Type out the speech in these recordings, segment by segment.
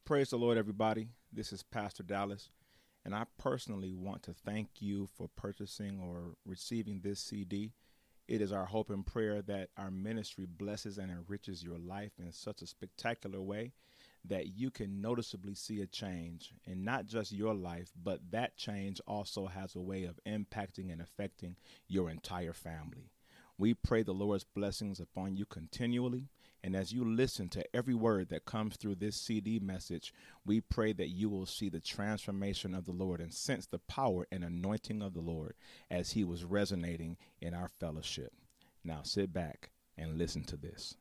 Praise the Lord, everybody. This is Pastor Dallas, and I personally want to thank you for purchasing or receiving this CD. It is our hope and prayer that our ministry blesses and enriches your life in such a spectacular way that you can noticeably see a change in not just your life, but that change also has a way of impacting and affecting your entire family. We pray the Lord's blessings upon you continually. And as you listen to every word that comes through this CD message, we pray that you will see the transformation of the Lord and sense the power and anointing of the Lord as he was resonating in our fellowship. Now sit back and listen to this.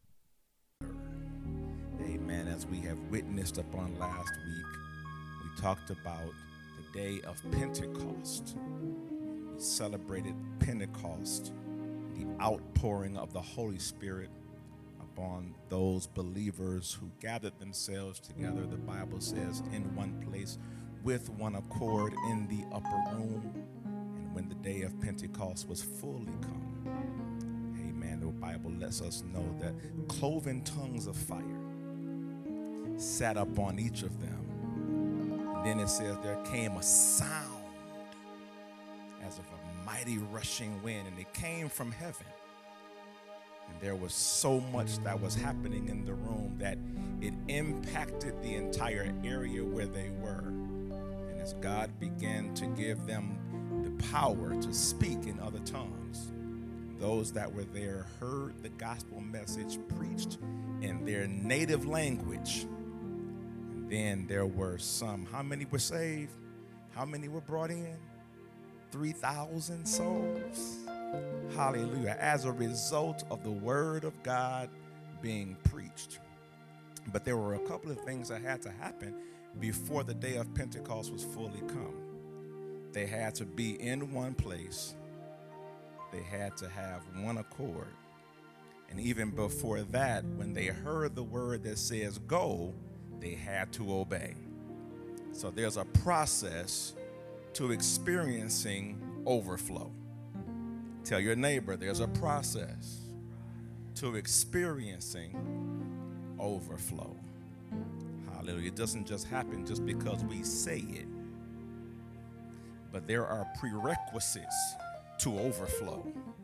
Amen. As we have witnessed upon last week, we talked about the day of Pentecost. We celebrated Pentecost, the outpouring of the Holy Spirit upon those believers who gathered themselves together, the Bible says, in one place with one accord in the upper room. And when the day of Pentecost was fully come, amen, the Bible lets us know that cloven tongues of fire sat upon each of them. And then it says there came a sound as of a mighty rushing wind, and it came from heaven. And there was so much that was happening in the room that it impacted the entire area where they were. And as God began to give them the power to speak in other tongues, those that were there heard the gospel message preached in their native language. And then there were some. How many were saved? How many were brought in? 3,000 souls. Hallelujah. As a result of the word of God being preached. But there were a couple of things that had to happen before the day of Pentecost was fully come. They had to be in one place. They had to have one accord. And even before that, when they heard the word that says go, they had to obey. So there's a process to experiencing overflow. Tell your neighbor there's a process to experiencing overflow. Hallelujah. It doesn't just happen just because we say it, but there are prerequisites to overflow.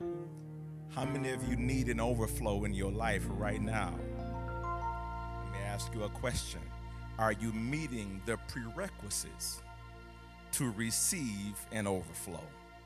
How many of you need an overflow in your life right now? Let me ask you a question. Are you meeting the prerequisites to receive an overflow?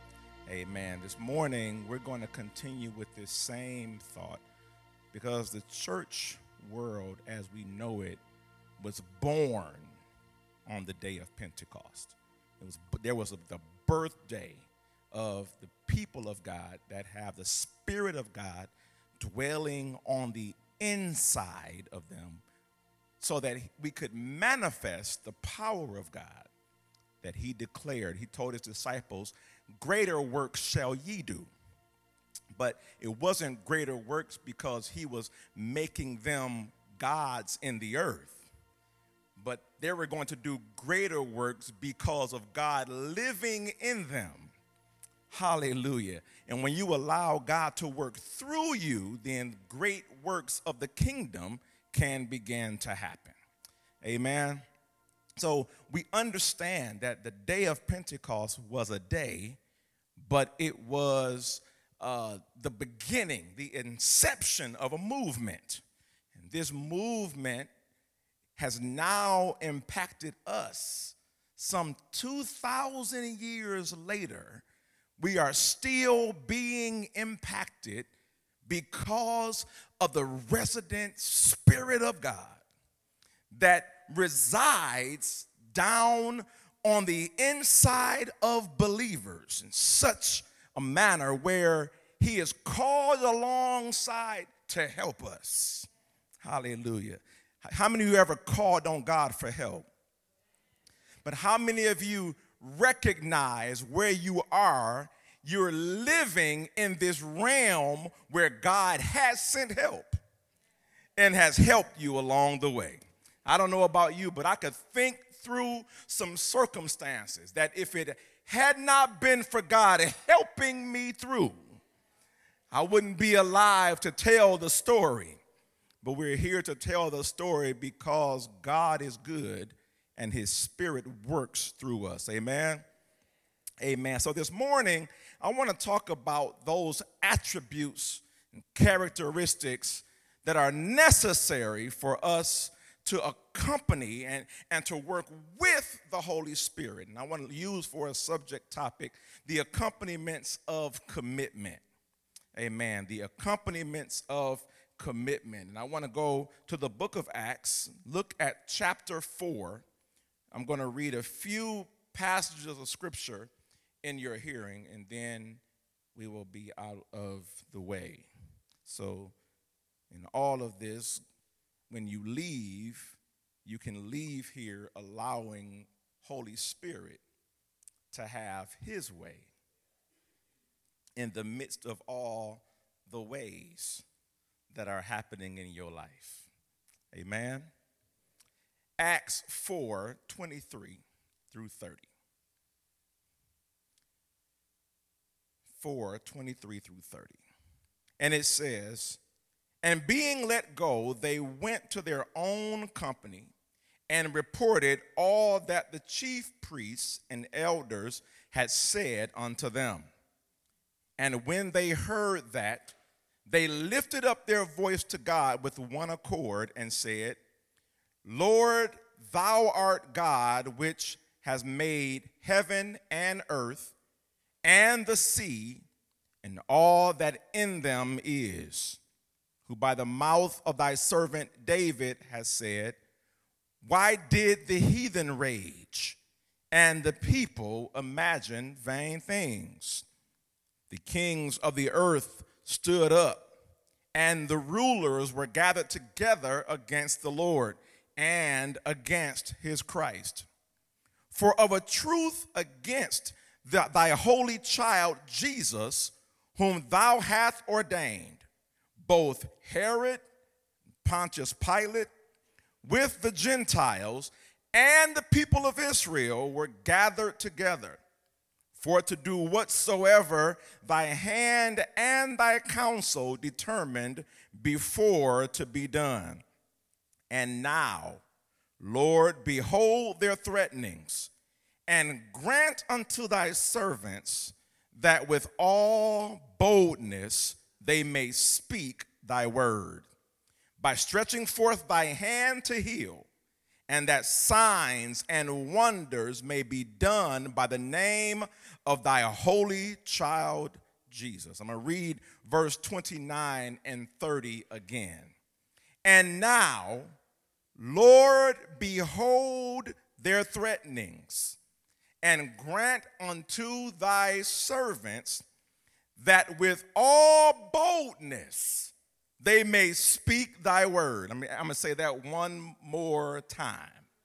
Amen. This morning, we're going to continue with this same thought because the church world as we know it was born on the day of Pentecost. There was the birthday of the people of God that have the Spirit of God dwelling on the inside of them so that we could manifest the power of God that he declared. He told his disciples, greater works shall ye do. But it wasn't greater works because he was making them gods in the earth. But they were going to do greater works because of God living in them. Hallelujah. And when you allow God to work through you, then great works of the kingdom can begin to happen. Amen. So we understand that the day of Pentecost was a day, but it was the beginning, the inception of a movement. And this movement has now impacted us. Some 2,000 years later, we are still being impacted because of the resident Spirit of God that resides down on the inside of believers in such a manner where he is called alongside to help us. Hallelujah. How many of you ever called on God for help? But how many of you recognize where you are? You're living in this realm where God has sent help and has helped you along the way. I don't know about you, but I could think through some circumstances that if it had not been for God helping me through, I wouldn't be alive to tell the story. but we're here to tell the story because God is good and his Spirit works through us. Amen? Amen. So this morning, I want to talk about those attributes and characteristics that are necessary for us to accompany and to work with the Holy Spirit. And I want to use for a subject topic the accompaniments of commitment. Amen. The accompaniments of commitment. And I want to go to the book of Acts, look at chapter 4. I'm going to read a few passages of scripture in your hearing, and then we will be out of the way. So in all of this, when you leave, you can leave here allowing Holy Spirit to have his way in the midst of all the ways that are happening in your life. Amen. Acts 4:23 through 30. 4:23 through 30. And it says, "And being let go, they went to their own company and reported all that the chief priests and elders had said unto them. And when they heard that, they lifted up their voice to God with one accord and said, Lord, thou art God, which has made heaven and earth and the sea and all that in them is, who by the mouth of thy servant David has said, why did the heathen rage and the people imagine vain things? The kings of the earth stood up, and the rulers were gathered together against the Lord and against his Christ. For of a truth against thy holy child Jesus, whom thou hast ordained, both Herod, Pontius Pilate, with the Gentiles and the people of Israel were gathered together for to do whatsoever thy hand and thy counsel determined before to be done. And now, Lord, behold their threatenings, and grant unto thy servants that with all boldness they may speak thy word, by stretching forth thy hand to heal, and that signs and wonders may be done by the name of thy holy child Jesus. I'm going to read verse 29 and 30 again. And now, Lord, behold their threatenings, and grant unto thy servants that with all boldness they may speak thy word. I'm going to say that one more time.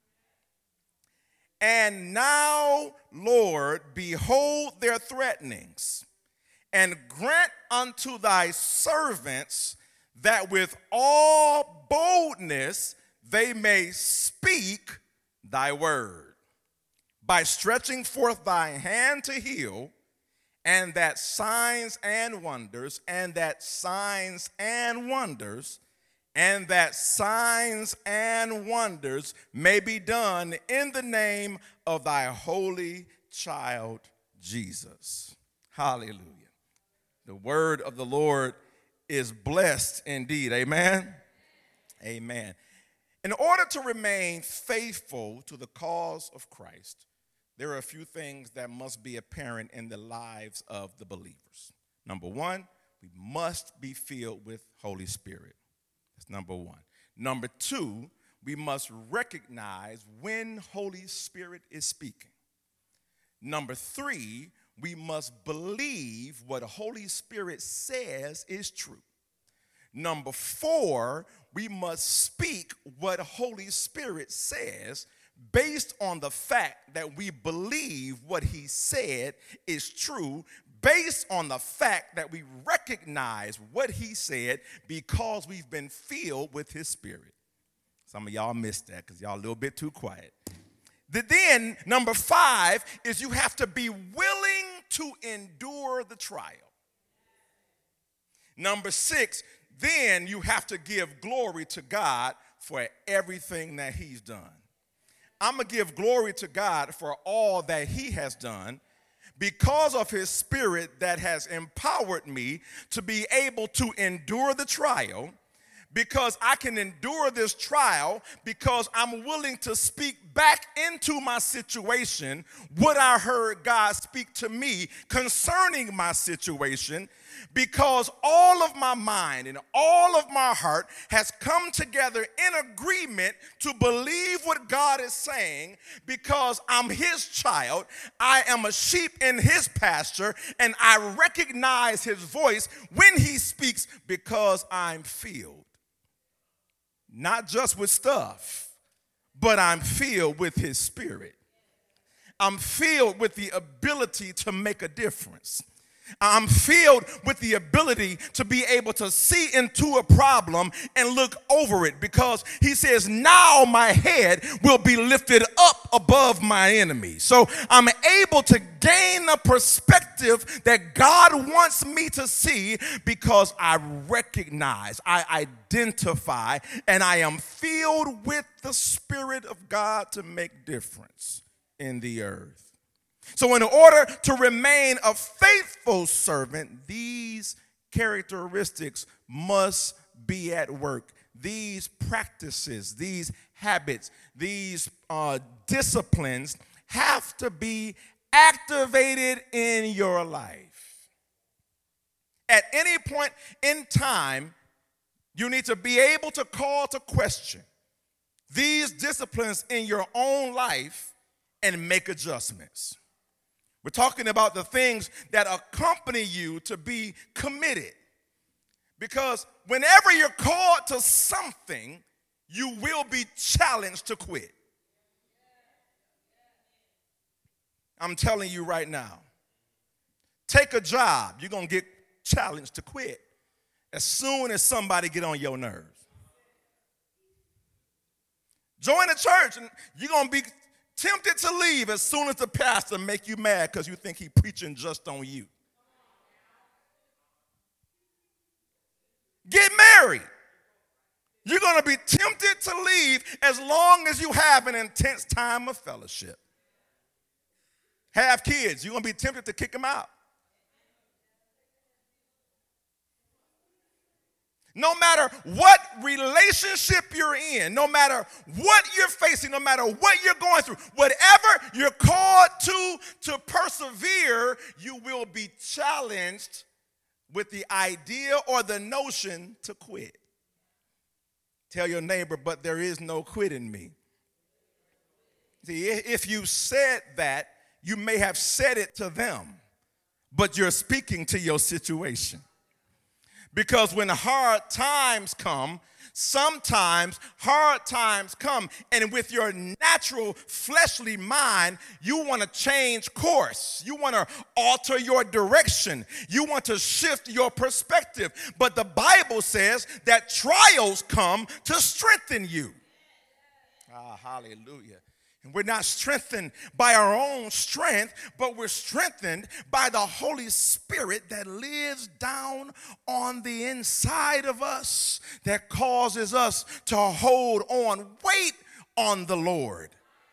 And now, Lord, behold their threatenings, and grant unto thy servants that with all boldness they may speak thy word, by stretching forth thy hand to heal, and that signs and wonders, and that signs and wonders, and that signs and wonders may be done in the name of thy holy child Jesus. Hallelujah. The word of the Lord is blessed indeed. Amen. Amen. In order to remain faithful to the cause of Christ, there are a few things that must be apparent in the lives of the believers. Number one, we must be filled with Holy Spirit. That's number one. Number two, we must recognize when Holy Spirit is speaking. Number three, we must believe what Holy Spirit says is true. Number four, we must speak what Holy Spirit says based on the fact that we believe what he said is true, based on the fact that we recognize what he said because we've been filled with his Spirit. Some of y'all missed that because y'all a little bit too quiet. Then, number five is you have to be willing to endure the trial. Number six, then you have to give glory to God for everything that he's done. I'm going to give glory to God for all that he has done because of his spirit that has empowered me to be able to endure the trial, because I can endure this trial because I'm willing to speak back into my situation what I heard God speak to me concerning my situation, because all of my mind and all of my heart has come together in agreement to believe what God is saying, because I'm his child. I am a sheep in his pasture, and I recognize his voice when he speaks because I'm filled. Not just with stuff, but I'm filled with his spirit. I'm filled with the ability to make a difference. I'm filled with the ability to be able to see into a problem and look over it, because he says, now my head will be lifted up above my enemies. So I'm able to gain a perspective that God wants me to see, because I recognize, I identify, and I am filled with the Spirit of God to make difference in the earth. So in order to remain a faithful servant, these characteristics must be at work. These practices, these habits, these disciplines have to be activated in your life. At any point in time, you need to be able to call to question these disciplines in your own life and make adjustments. We're talking about the things that accompany you to be committed. Because whenever you're called to something, you will be challenged to quit. I'm telling you right now. Take a job, you're going to get challenged to quit as soon as somebody get on your nerves. Join a church and you're going to be tempted to leave as soon as the pastor make you mad because you think he's preaching just on you. Get married. You're going to be tempted to leave as long as you have an intense time of fellowship. Have kids. You're going to be tempted to kick them out. No matter what relationship you're in, no matter what you're facing, no matter what you're going through, whatever you're called to persevere, you will be challenged with the idea or the notion to quit. Tell your neighbor, but there is no quit in me. See, if you said that, you may have said it to them, but you're speaking to your situation. Because when hard times come, sometimes hard times come, and with your natural fleshly mind, you want to change course. You want to alter your direction. You want to shift your perspective. But the Bible says that trials come to strengthen you. Hallelujah. And we're not strengthened by our own strength, but we're strengthened by the Holy Spirit that lives down on the inside of us, that causes us to hold on, wait on the Lord.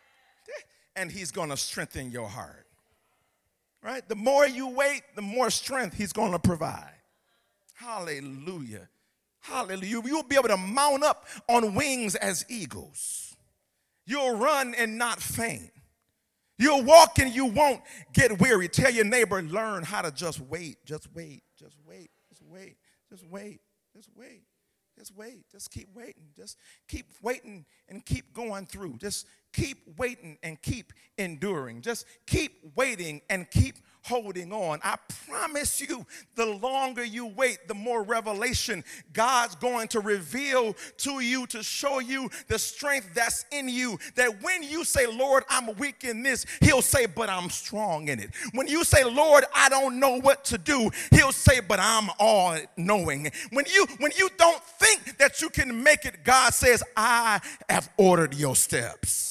And he's going to strengthen your heart. Right? The more you wait, the more strength he's going to provide. Hallelujah. Hallelujah. You'll be able to mount up on wings as eagles. You'll run and not faint. You'll walk and you won't get weary. Tell your neighbor, learn how to just wait. Just wait. Just wait. Just wait. Just wait. Just wait. Just wait. Just keep waiting. Just keep waiting and keep going through. Just keep waiting and keep enduring. Just keep waiting and keep holding on. I promise you, the longer you wait, the more revelation God's going to reveal to you, to show you the strength that's in you, that when you say, Lord, I'm weak in this, he'll say, but I'm strong in it. When you say, Lord, I don't know what to do, he'll say, but I'm all knowing. When you don't think that you can make it, God says, I have ordered your steps.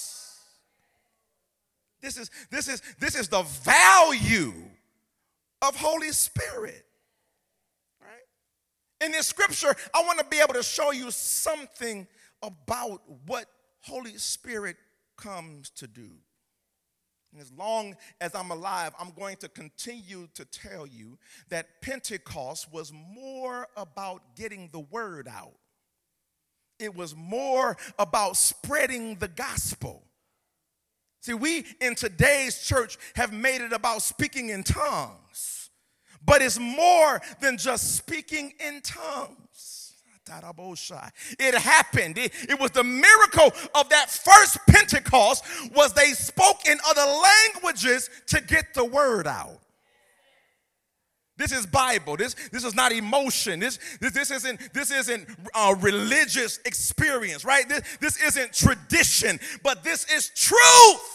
This is the value of Holy Spirit, right? In this scripture, I want to be able to show you something about what Holy Spirit comes to do. And as long as I'm alive, I'm going to continue to tell you that Pentecost was more about getting the word out. It was more about spreading the gospel. See, we in today's church have made it about speaking in tongues. But it's more than just speaking in tongues. It happened. It was the miracle of that first Pentecost was they spoke in other languages to get the word out. This is Bible. This is not emotion. This isn't religious experience, right? This isn't tradition, but this is truth.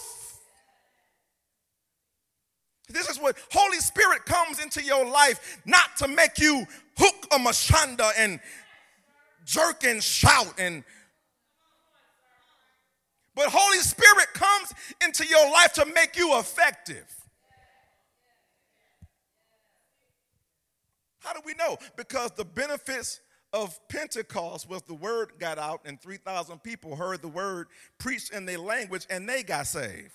This is what Holy Spirit comes into your life, not to make you hook a mashanda and jerk and shout, but Holy Spirit comes into your life to make you effective. How do we know? Because the benefits of Pentecost was the word got out and 3,000 people heard the word preached in their language and they got saved.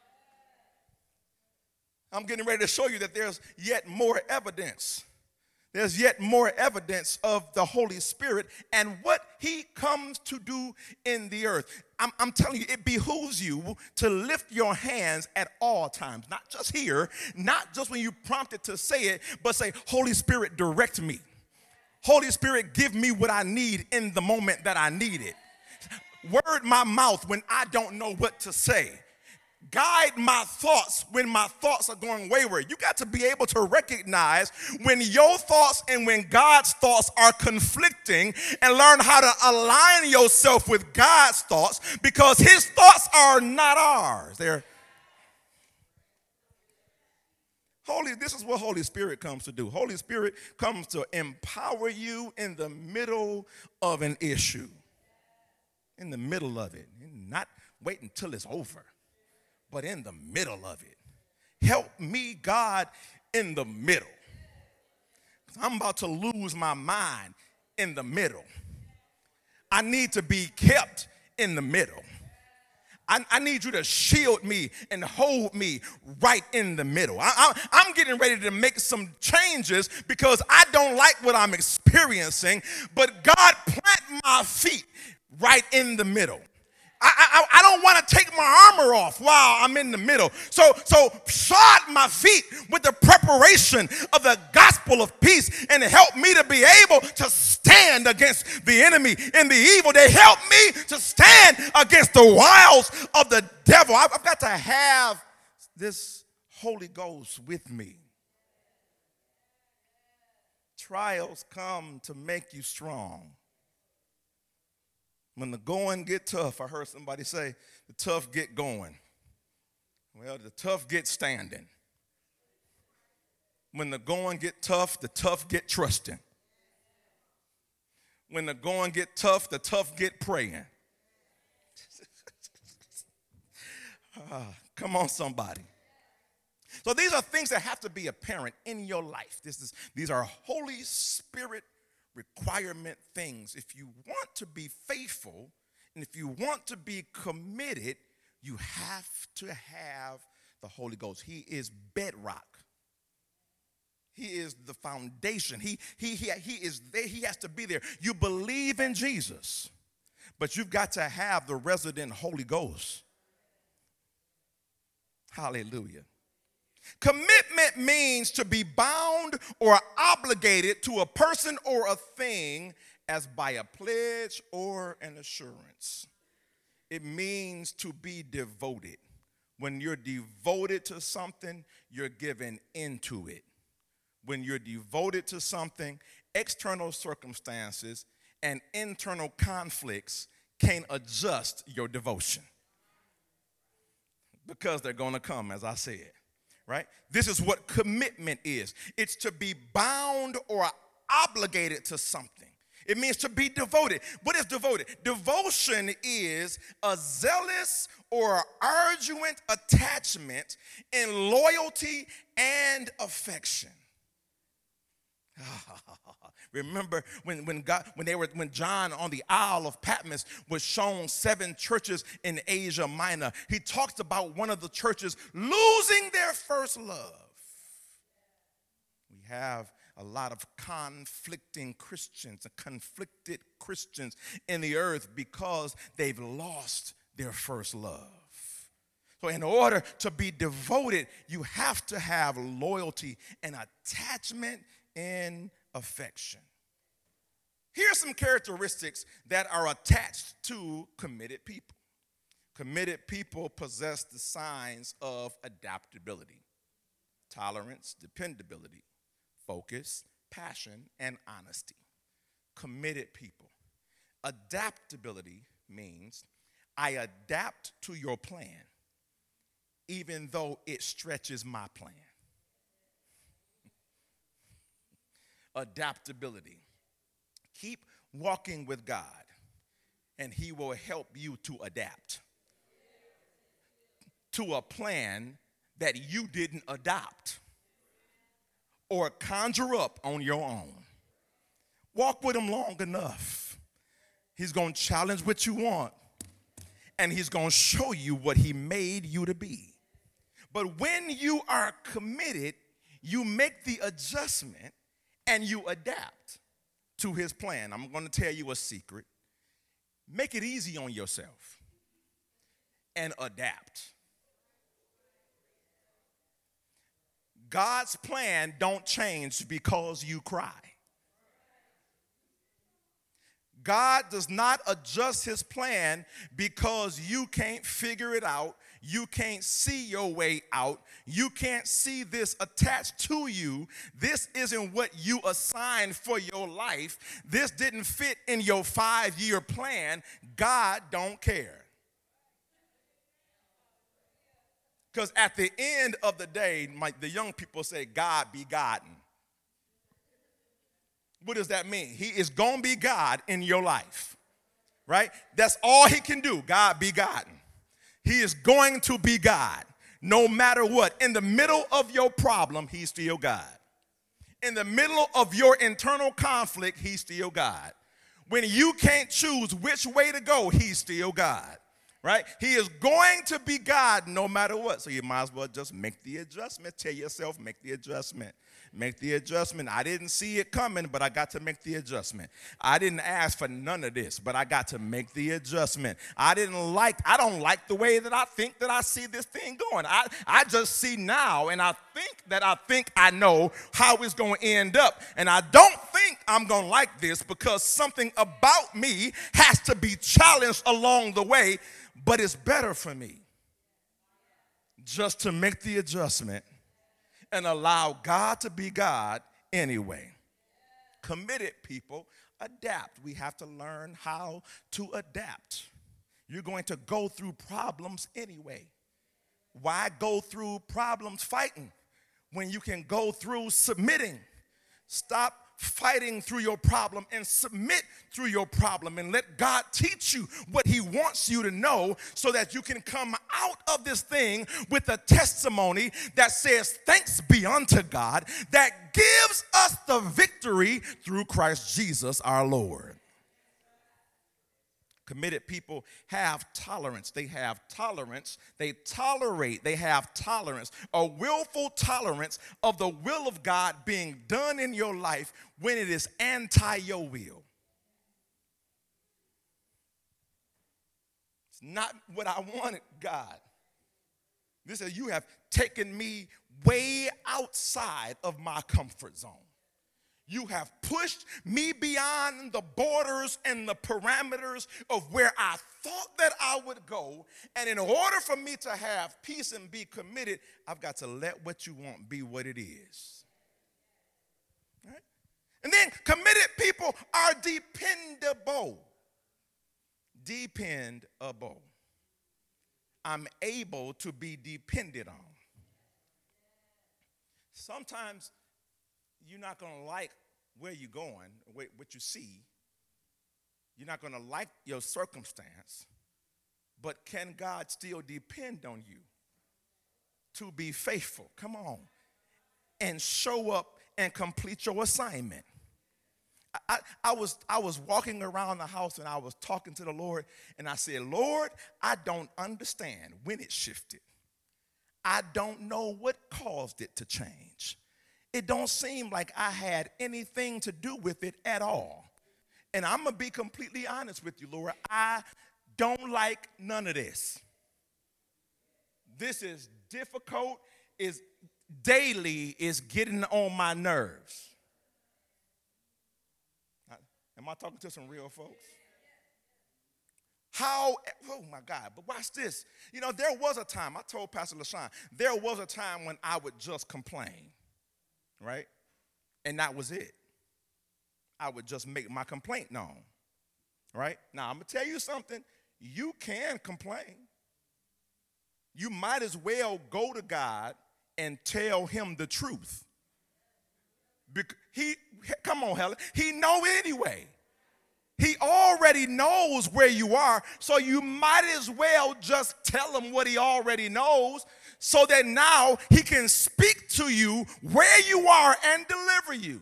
I'm getting ready to show you that there's yet more evidence. There's yet more evidence of the Holy Spirit and what he comes to do in the earth. I'm telling you, it behooves you to lift your hands at all times, not just here, not just when you're prompted to say it, but say, Holy Spirit, direct me. Holy Spirit, give me what I need in the moment that I need it. Word my mouth when I don't know what to say. Guide my thoughts when my thoughts are going wayward. You got to be able to recognize when your thoughts and when God's thoughts are conflicting and learn how to align yourself with God's thoughts because his thoughts are not ours. This is what Holy Spirit comes to do. Holy Spirit comes to empower you in the middle of an issue. In the middle of it. Not wait until it's over. But in the middle of it. Help me, God, in the middle. I'm about to lose my mind in the middle. I need to be kept in the middle. I need you to shield me and hold me right in the middle. I'm getting ready to make some changes because I don't like what I'm experiencing, but God plant my feet right in the middle. I don't want to take my armor off while I'm in the middle. So shod my feet with the preparation of the gospel of peace and help me to be able to stand against the enemy and the evil. They help me to stand against the wiles of the devil. I've got to have this Holy Ghost with me. Trials come to make you strong. When the going get tough, I heard somebody say, the tough get going. Well, the tough get standing. When the going get tough, the tough get trusting. When the going get tough, the tough get praying. Come on, somebody. So these are things that have to be apparent in your life. These are Holy Spirit requirement things. If you want to be faithful and if you want to be committed, you have to have the Holy Ghost. He is bedrock. He is the foundation. He is there. He has to be there. You believe in Jesus, but you've got to have the resident Holy Ghost. Hallelujah. Commitment means to be bound or obligated to a person or a thing as by a pledge or an assurance. It means to be devoted. When you're devoted to something, you're given into it. When you're devoted to something, external circumstances and internal conflicts can't adjust your devotion. Because they're going to come, as I said. Right? This is what commitment is. It's to be bound or obligated to something. It means to be devoted. What is devoted? Devotion is a zealous or arduous attachment in loyalty and affection. Remember when John on the Isle of Patmos was shown 7 churches in Asia Minor, he talks about one of the churches losing their first love. We have a lot of conflicting Christians and conflicted Christians in the earth because they've lost their first love. So in order to be devoted, you have to have loyalty and attachment and affection. Here are some characteristics that are attached to committed people. Committed people possess the signs of adaptability, tolerance, dependability, focus, passion, and honesty. Committed people. Adaptability means I adapt to your plan, even though it stretches my plan. Adaptability. Keep walking with God, and He will help you to adapt to a plan that you didn't adopt or conjure up on your own. Walk with Him long enough. He's going to challenge what you want, and He's going to show you what He made you to be. But when you are committed, you make the adjustment and you adapt to His plan. I'm going to tell you a secret. Make it easy on yourself and adapt. God's plan don't change because you cry. God does not adjust His plan because you can't figure it out. You can't see your way out. You can't see this attached to you. This isn't what you assigned for your life. This didn't fit in your 5-year plan. God don't care. Because at the end of the day, the young people say, God be Godden. What does that mean? He is going to be God in your life, right? That's all He can do, God be Godden. He is going to be God no matter what. In the middle of your problem, He's still God. In the middle of your internal conflict, He's still God. When you can't choose which way to go, He's still God. Right? He is going to be God no matter what. So you might as well just make the adjustment. Tell yourself, make the adjustment. Make the adjustment. I didn't see it coming, but I got to make the adjustment. I didn't ask for none of this, but I got to make the adjustment. I don't like the way that I think that I see this thing going. I just see now, and I think I know how it's going to end up. And I don't think I'm going to like this because something about me has to be challenged along the way, but it's better for me just to make the adjustment and allow God to be God anyway. Committed people adapt. We have to learn how to adapt. You're going to go through problems anyway. Why go through problems fighting when you can go through submitting? Stop fighting through your problem and submit through your problem and let God teach you what He wants you to know so that you can come out of this thing with a testimony that says thanks be unto God that gives us the victory through Christ Jesus our Lord. Committed people have tolerance. They have tolerance. They tolerate. They have tolerance, a willful tolerance of the will of God being done in your life when it is anti your will. It's not what I wanted, God. This is, you have taken me way outside of my comfort zone. You have pushed me beyond the borders and the parameters of where I thought that I would go. And in order for me to have peace and be committed, I've got to let what you want be what it is. Right? And then committed people are dependable. Dependable. I'm able to be depended on. Sometimes you're not going to like where you're going, what you see. You're not going to like your circumstance. But can God still depend on you to be faithful? Come on. And show up and complete your assignment. I was walking around the house and I was talking to the Lord and I said, Lord, I don't understand when it shifted. I don't know what caused it to change. It don't seem like I had anything to do with it at all. And I'm going to be completely honest with you, Lord. I don't like none of this. This is difficult, is daily is getting on my nerves. Am I talking to some real folks? Oh my God, but watch this. You know, there was a time, I told Pastor LaShawn, there was a time when I would just complain, right? And that was it. I would just make my complaint known, right? Now, I'm going to tell you something. You can complain. You might as well go to God and tell him the truth. Come on, Helen. He know anyway. He already knows where you are, so you might as well just tell him what he already knows so that now he can speak to you where you are and deliver you.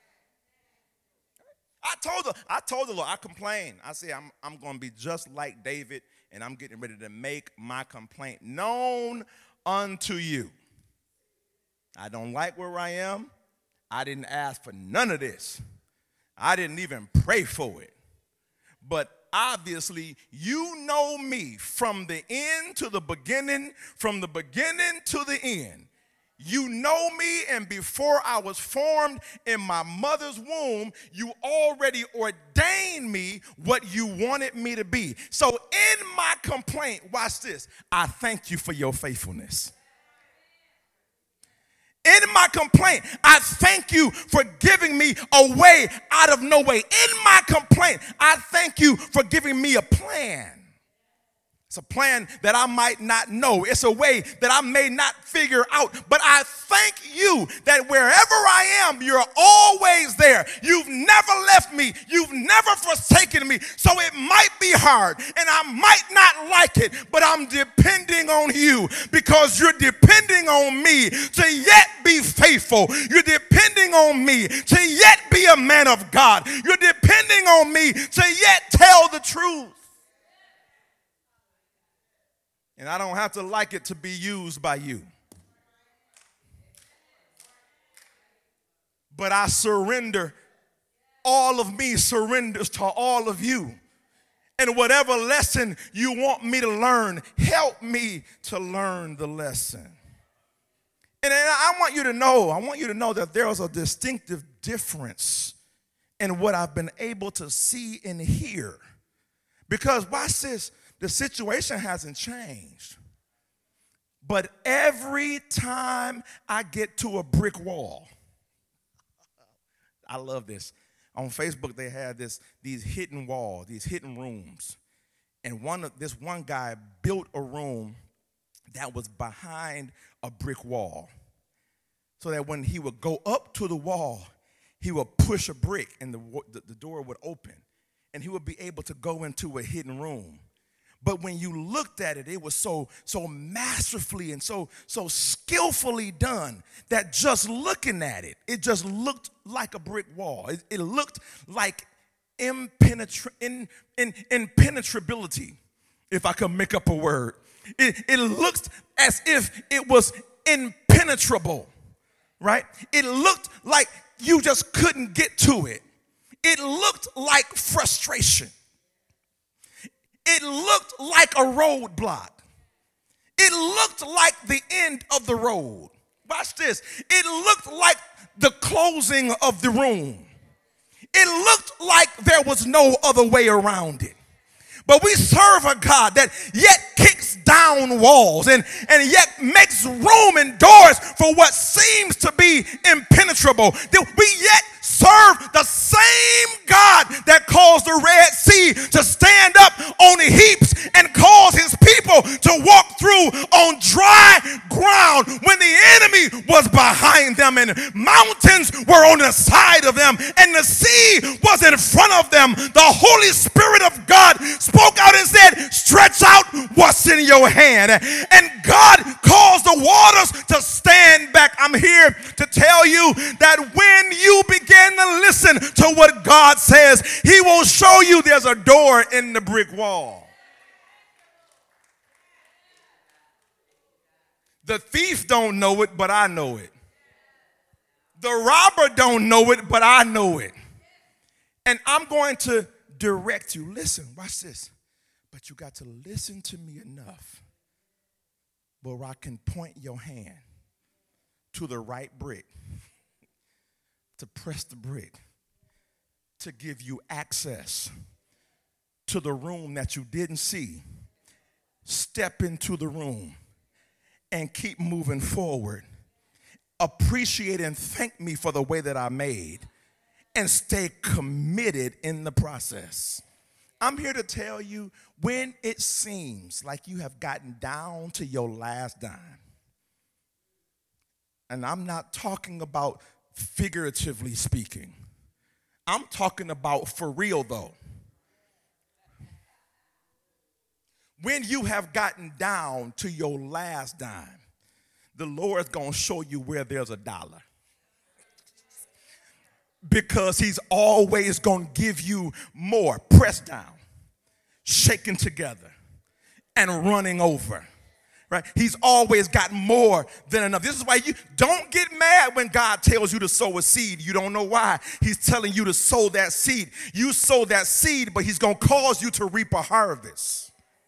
I told the Lord, I complained. I said, I'm going to be just like David, and I'm getting ready to make my complaint known unto you. I don't like where I am. I didn't ask for none of this. I didn't even pray for it. But obviously, you know me from the end to the beginning, from the beginning to the end. You know me, and before I was formed in my mother's womb, you already ordained me what you wanted me to be. So in my complaint, watch this, I thank you for your faithfulness. In my complaint, I thank you for giving me a way out of no way. In my complaint, I thank you for giving me a plan. It's a plan that I might not know. It's a way that I may not figure out. But I thank you that wherever I am, you're always there. You've never left me. You've never forsaken me. So it might be hard and I might not like it, but I'm depending on you because you're depending on me to yet be faithful. You're depending on me to yet be a man of God. You're depending on me to yet tell the truth. And I don't have to like it to be used by you. But I surrender. All of me surrenders to all of you. And whatever lesson you want me to learn, help me to learn the lesson. And I want you to know that there is a distinctive difference in what I've been able to see and hear. Because watch this. The situation hasn't changed. But every time I get to a brick wall, I love this. On Facebook, they had these hidden walls, these hidden rooms. And this one guy built a room that was behind a brick wall. So that when he would go up to the wall, he would push a brick and the door would open. And he would be able to go into a hidden room. But when you looked at it, it was so masterfully and so skillfully done that just looking at it, it just looked like a brick wall. It looked like impenetrability, if I could make up a word. It looked as if it was impenetrable, right? It looked like you just couldn't get to it. It looked like frustration. It looked like a roadblock. It looked like the end of the road. Watch this. It looked like the closing of the room. It looked like there was no other way around it. But we serve a God that yet kicks down walls and yet makes room and doors for what seems to be impenetrable. That we yet serve the same God that caused the Red Sea to stand up on the heaps and cause his people to walk through through on dry ground when the enemy was behind them and mountains were on the side of them and the sea was in front of them. The Holy Spirit of God spoke out and said, stretch out what's in your hand. And God caused the waters to stand back. I'm here to tell you that when you begin to listen to what God says, he will show you there's a door in the brick wall. The thief don't know it, but I know it. The robber don't know it, but I know it. And I'm going to direct you. Listen, watch this. But you got to listen to me enough where I can point your hand to the right brick, to press the brick, to give you access to the room that you didn't see. Step into the room and keep moving forward. Appreciate and thank me for the way that I made, and stay committed in the process. I'm here to tell you, when it seems like you have gotten down to your last dime, and I'm not talking about figuratively speaking, I'm talking about for real though. When you have gotten down to your last dime, the Lord's going to show you where there's $1. Because he's always going to give you more. Pressed down, shaken together, and running over. Right? He's always got more than enough. This is why you don't get mad when God tells you to sow a seed. You don't know why. He's telling you to sow that seed. You sow that seed, but he's going to cause you to reap a harvest.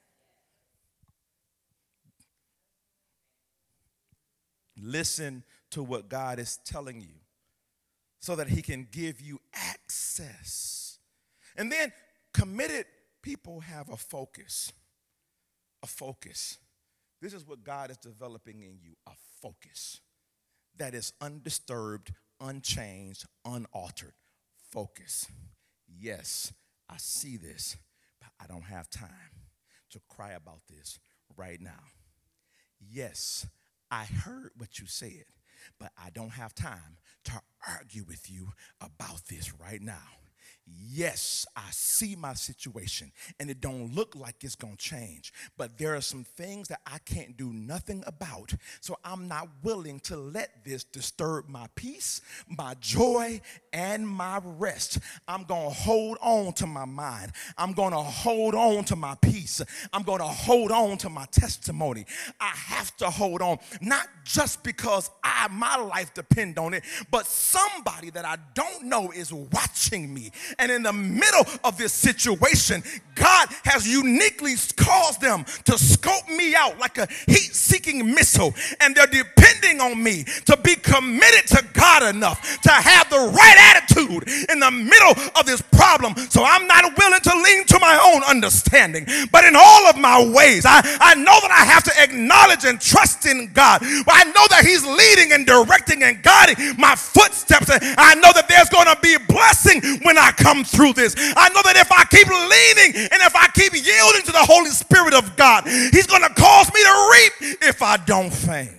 Listen to what God is telling you so that he can give you access. And then committed people have a focus. A focus. This is what God is developing in you, a focus that is undisturbed, unchanged, unaltered. Focus. Yes, I see this, but I don't have time to cry about this right now. Yes, I heard what you said, but I don't have time to argue with you about this right now. Yes, I see my situation, and it don't look like it's going to change. But there are some things that I can't do nothing about, so I'm not willing to let this disturb my peace, my joy, and my rest. I'm going to hold on to my mind. I'm going to hold on to my peace. I'm going to hold on to my testimony. I have to hold on, not just because my life depends on it, but somebody that I don't know is watching me. And in the middle of this situation, God has uniquely caused them to scope me out like a heat-seeking missile. And they're depending on me to be committed to God enough to have the right attitude in the middle of this problem. So I'm not willing to lean to my own understanding. But in all of my ways, I know that I have to acknowledge and trust in God. I know that he's leading and directing and guiding my footsteps. And I know that there's going to be blessing when I come through this. I know that if I keep leaning and if I keep yielding to the Holy Spirit of God, he's going to cause me to reap if I don't faint.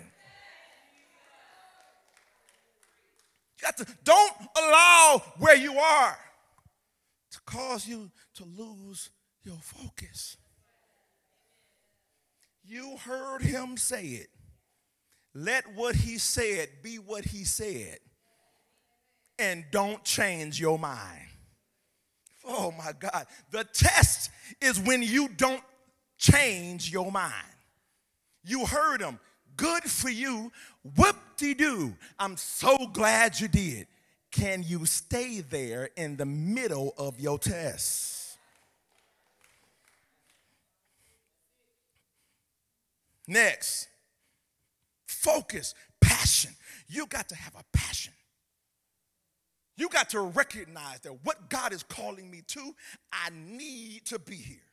Don't allow where you are to cause you to lose your focus. You heard him say it. Let what he said be what he said. And don't change your mind. Oh my God. The test is when you don't change your mind. You heard him. Good for you. Whoop-de-doo. I'm so glad you did. Can you stay there in the middle of your test? Next, focus, passion. You got to have a passion. You got to recognize that what God is calling me to, I need to be here.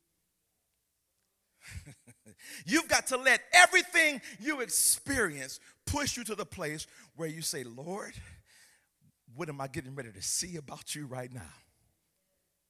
You've got to let everything you experience push you to the place where you say, Lord, what am I getting ready to see about you right now?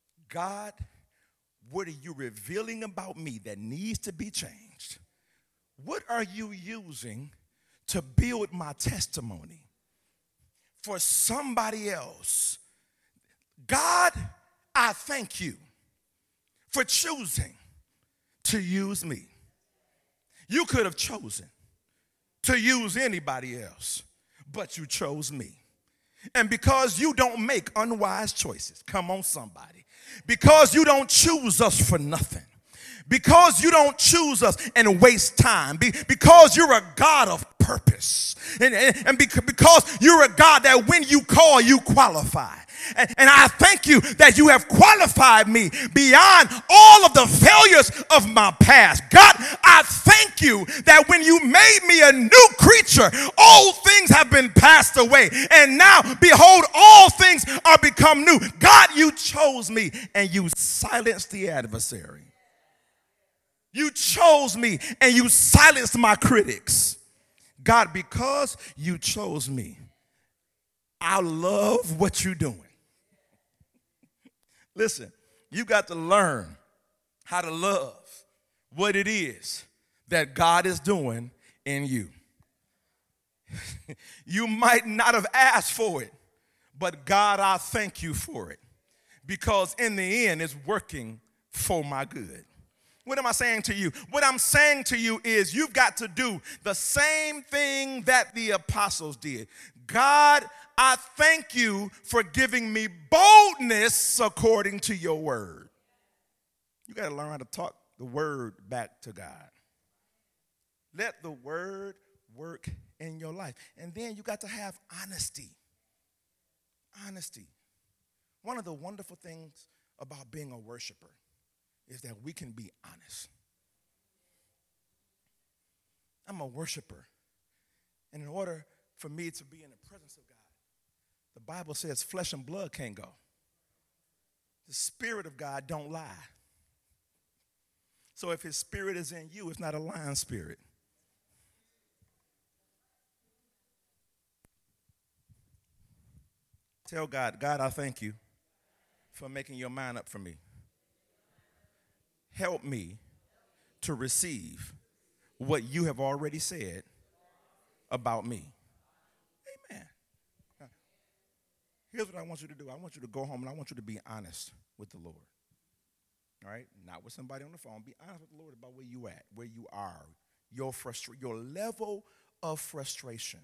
God, what are you revealing about me that needs to be changed? what are you using to build my testimony for somebody else? God, I thank you for choosing to use me. You could have chosen to use anybody else, but you chose me. And because you don't make unwise choices, come on somebody, because you don't choose us for nothing, because you don't choose us and waste time, because you're a God of purpose, and because you're a God that when you call, you qualify. And I thank you that you have qualified me beyond all of the failures of my past. God, I thank you that when you made me a new creature, old things have been passed away. And now, behold, all things are become new. God, you chose me and you silenced the adversary. You chose me and you silenced my critics. God, because you chose me, I love what you're doing. Listen, you got to learn how to love what it is that God is doing in you. You might not have asked for it, but God, I thank you for it, because in the end, it's working for my good. What am I saying to you? What I'm saying to you is you've got to do the same thing that the apostles did. God, I thank you for giving me boldness according to your word. You got to learn how to talk the word back to God. Let the word work in your life. And then you got to have honesty. Honesty. One of the wonderful things about being a worshiper is that we can be honest. I'm a worshiper. And in order for me to be in the presence of God, the Bible says flesh and blood can't go. The Spirit of God don't lie. So if his spirit is in you, it's not a lying spirit. Tell God, God, I thank you for making your mind up for me. Help me to receive what you have already said about me. Amen. Now, here's what I want you to do. I want you to go home and I want you to be honest with the Lord. All right? Not with somebody on the phone. Be honest with the Lord about where you at, where you are, your level of frustration.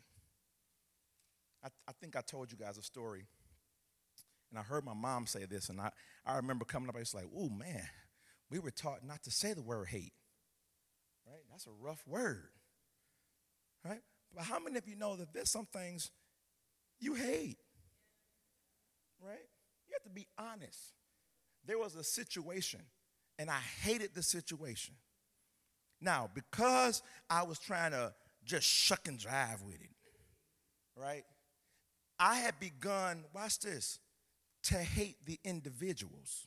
I think I told you guys a story, and I heard my mom say this, and I remember coming up, I was like, oh, man, we were taught not to say the word hate. Right? That's a rough word. Right? But how many of you know that there's some things you hate? Right? You have to be honest. There was a situation, and I hated the situation. Now, because I was trying to just shuck and drive with it, right? I had begun, watch this, to hate the individuals.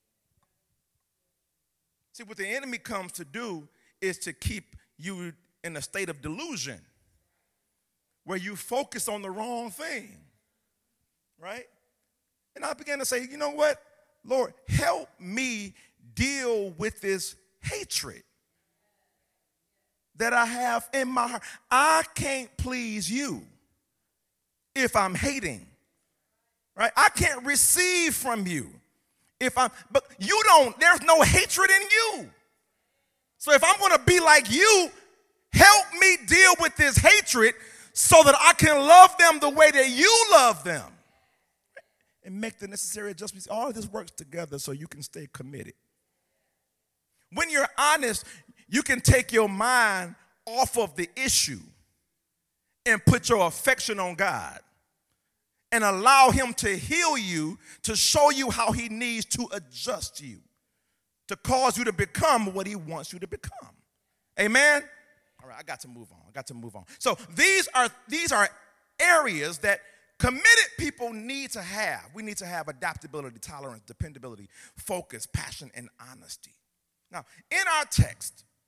See, what the enemy comes to do is to keep you in a state of delusion where you focus on the wrong thing, right? And I began to say, you know what? Lord, help me deal with this hatred that I have in my heart. I can't please you if I'm hating, right? I can't receive from you but you don't, there's no hatred in you. So if I'm going to be like you, help me deal with this hatred so that I can love them the way that you love them and make the necessary adjustments. All of this works together so you can stay committed. When you're honest, you can take your mind off of the issue and put your affection on God and allow him to heal you, to show you how he needs to adjust you, to cause you to become what he wants you to become. Amen? All right, I got to move on. So these are areas that committed people need to have. We need to have adaptability, tolerance, dependability, focus, passion, and honesty. Now, in our text,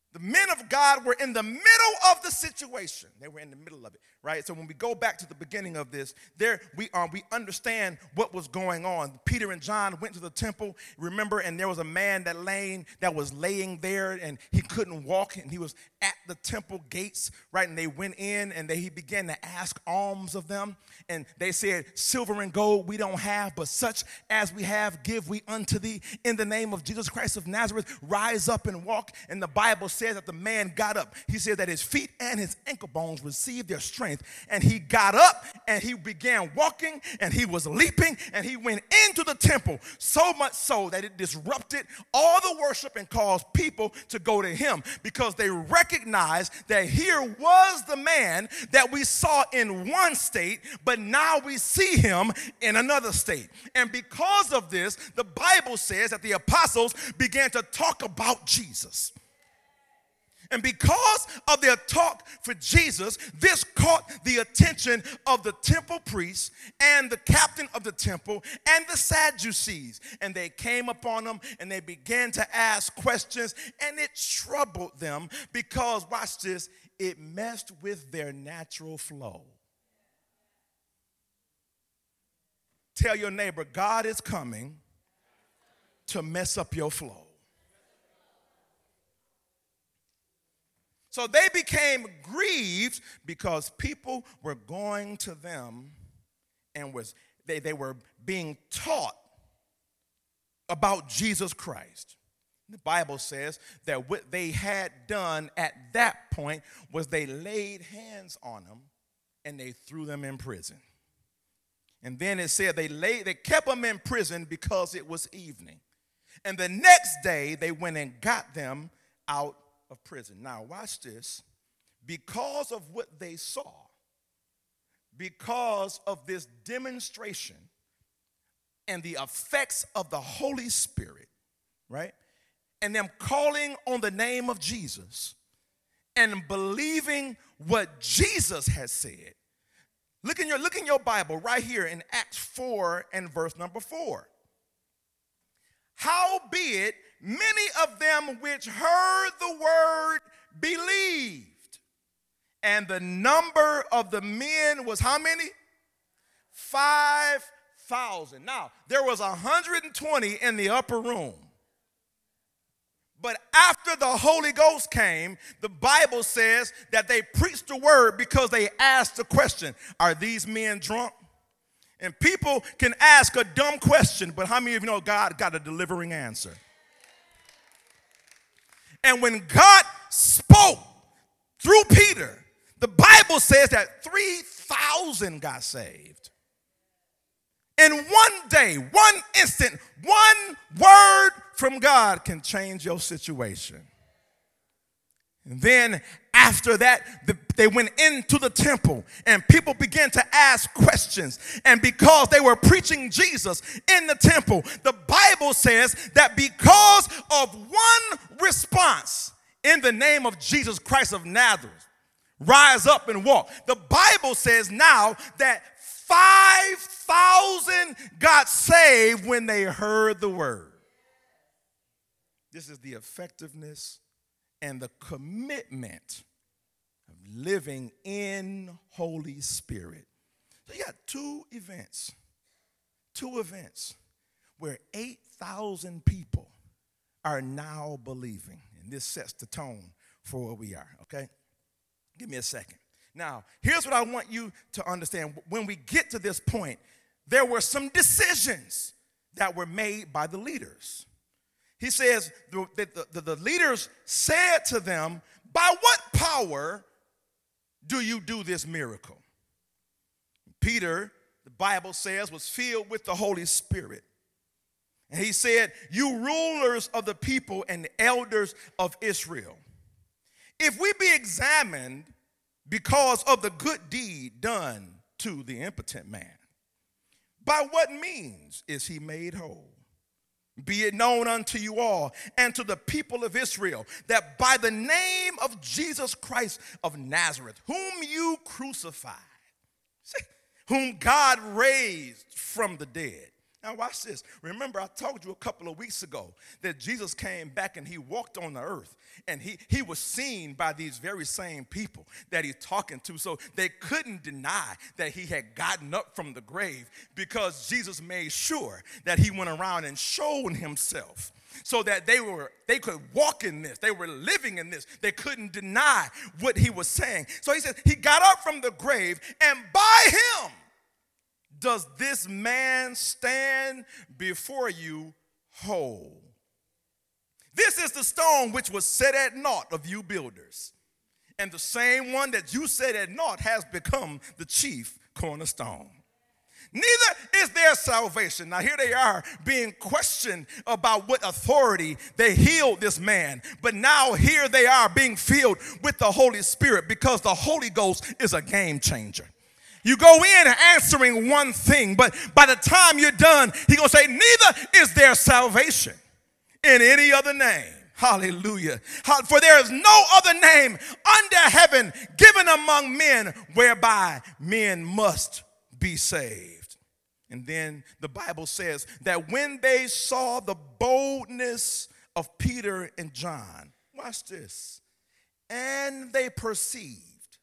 The men of God were in the middle of the situation. They were in the middle of it, right? So when we go back to the beginning of this, there we understand what was going on. Peter and John went to the temple, remember, and there was a man that was laying there, and he couldn't walk, and he was at the temple gates, right? And they went in, and he began to ask alms of them, and they said, silver and gold we don't have, but such as we have give we unto thee. In the name of Jesus Christ of Nazareth, rise up and walk. And the Bible says that the man got up. He said that his feet and his ankle bones received their strength, and he got up and he began walking, and he was leaping, and he went into the temple, so much so that it disrupted all the worship and caused people to go to him, because they recognized that here was the man that we saw in one state, but now we see him in another state. And because of this, the Bible says that the apostles began to talk about Jesus. And because of their talk for Jesus, this caught the attention of the temple priests and the captain of the temple and the Sadducees. And they came upon them and they began to ask questions, and it troubled them because, watch this, it messed with their natural flow. Tell your neighbor, God is coming to mess up your flow. So they became grieved because people were going to them and they were being taught about Jesus Christ. The Bible says that what they had done at that point was they laid hands on them and they threw them in prison. And then it said they kept them in prison because it was evening. And the next day they went and got them out of prison. Now watch this. Because of what they saw, because of this demonstration and the effects of the Holy Spirit, right? And them calling on the name of Jesus and believing what Jesus has said. Look in your Bible right here in Acts 4 and verse number 4. Howbeit, many of them which heard the word believed. And the number of the men was how many? 5,000. Now, there was 120 in the upper room. But after the Holy Ghost came, the Bible says that they preached the word because they asked the question, are these men drunk? And people can ask a dumb question, but how many of you know God got a delivering answer? And when God spoke through Peter, the Bible says that 3,000 got saved. In one day, one instant, one word from God can change your situation. And then after that, they went into the temple and people began to ask questions. And because they were preaching Jesus in the temple, the Bible says that because of one response, in the name of Jesus Christ of Nazareth, rise up and walk. The Bible says now that 5,000 got saved when they heard the word. This is the effectiveness and the commitment of living in Holy Spirit. So you got two events where 8,000 people are now believing. And this sets the tone for where we are, okay? Give me a second. Now, here's what I want you to understand. When we get to this point, there were some decisions that were made by the leaders. He says the leaders said to them, by what power do you do this miracle? Peter, the Bible says, was filled with the Holy Spirit. And he said, you rulers of the people and the elders of Israel, if we be examined because of the good deed done to the impotent man, by what means is he made whole? Be it known unto you all and to the people of Israel that by the name of Jesus Christ of Nazareth, whom you crucified, whom God raised from the dead. Now watch this. Remember, I told you a couple of weeks ago that Jesus came back and he walked on the earth. And he was seen by these very same people that he's talking to. So they couldn't deny that he had gotten up from the grave, because Jesus made sure that he went around and showed himself, so that they could walk in this. They were living in this. They couldn't deny what he was saying. So he said he got up from the grave, and by him does this man stand before you whole. This is the stone which was set at naught of you builders, and the same one that you set at naught has become the chief cornerstone. Neither is there salvation. Now here they are being questioned about what authority they healed this man. But now here they are being filled with the Holy Spirit, because the Holy Ghost is a game changer. You go in answering one thing, but by the time you're done, he's going to say, neither is there salvation in any other name. Hallelujah. For there is no other name under heaven given among men whereby men must be saved. And then the Bible says that when they saw the boldness of Peter and John, watch this, and they perceived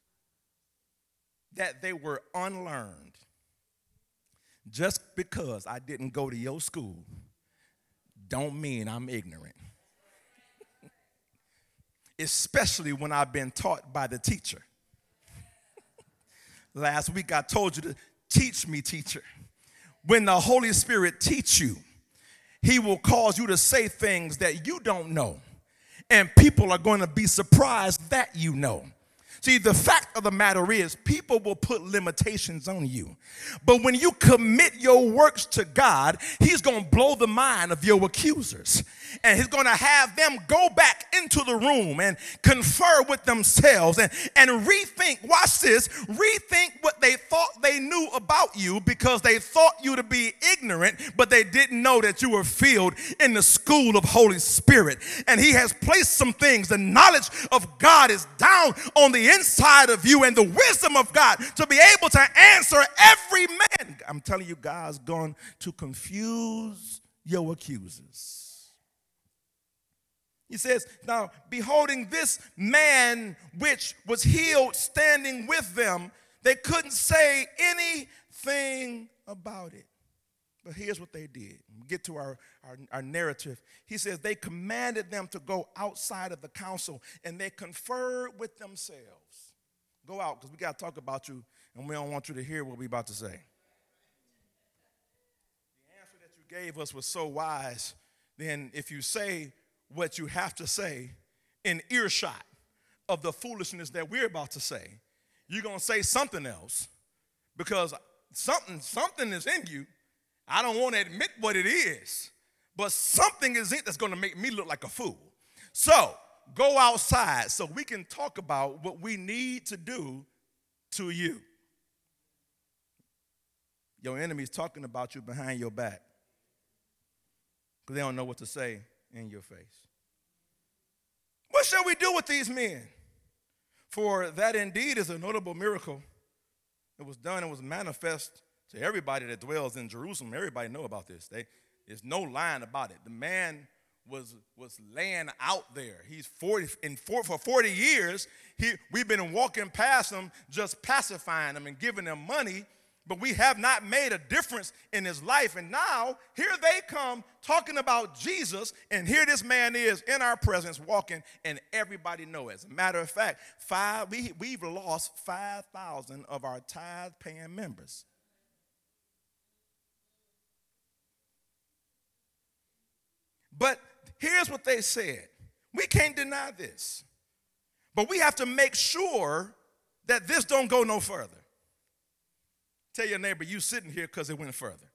that they were unlearned. Just because I didn't go to your school don't mean I'm ignorant. Especially when I've been taught by the teacher. Last week I told you to teach me, teacher. When the Holy Spirit teach you, he will cause you to say things that you don't know. And people are going to be surprised that you know. See, the fact of the matter is, people will put limitations on you. But when you commit your works to God, he's going to blow the mind of your accusers. And he's going to have them go back into the room and confer with themselves and rethink, watch this, rethink what they thought they knew about you, because they thought you to be ignorant, but they didn't know that you were filled in the school of Holy Spirit. And he has placed some things. The knowledge of God is down on the inside of you, and the wisdom of God to be able to answer every man. I'm telling you, God's going to confuse your accusers. He says, now, beholding this man which was healed standing with them, they couldn't say anything about it. But here's what they did. We get to our narrative. He says they commanded them to go outside of the council, and they conferred with themselves. Go out, because we got to talk about you, and we don't want you to hear what we're about to say. The answer that you gave us was so wise. Then if you say what you have to say in earshot of the foolishness that we're about to say, you're going to say something else, because something is in you. I don't want to admit what it is, but something is in that's going to make me look like a fool. So go outside so we can talk about what we need to do to you. Your enemy's talking about you behind your back, because they don't know what to say in your face. What shall we do with these men? For that indeed is a notable miracle. It was done and was manifest to everybody that dwells in Jerusalem. Everybody know about this. There's no lying about it. The man was laying out there. He's 40 for 40 years. We've been walking past him, just pacifying him and giving him money, but we have not made a difference in his life. And now here they come talking about Jesus, and here this man is in our presence walking, and everybody knows. As a matter of fact, we've lost 5,000 of our tithe-paying members. But here's what they said. We can't deny this, but we have to make sure that this don't go no further. Tell your neighbor, you sitting here because it went further.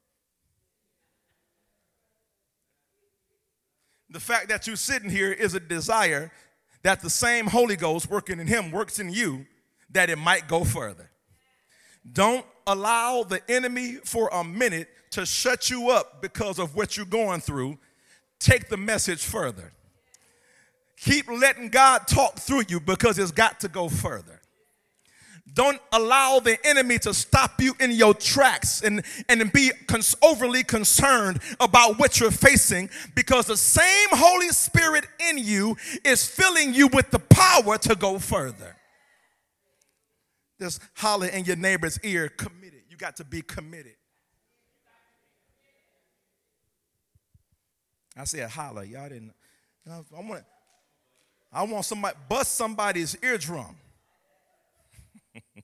The fact that you're sitting here is a desire that the same Holy Ghost working in him works in you, that it might go further. Don't allow the enemy for a minute to shut you up because of what you're going through. Take the message further. Keep letting God talk through you, because it's got to go further. Don't allow the enemy to stop you in your tracks and be overly concerned about what you're facing, because the same Holy Spirit in you is filling you with the power to go further. Just holler in your neighbor's ear, committed. You got to be committed. I said holler. Y'all didn't. I want somebody, bust somebody's eardrum. You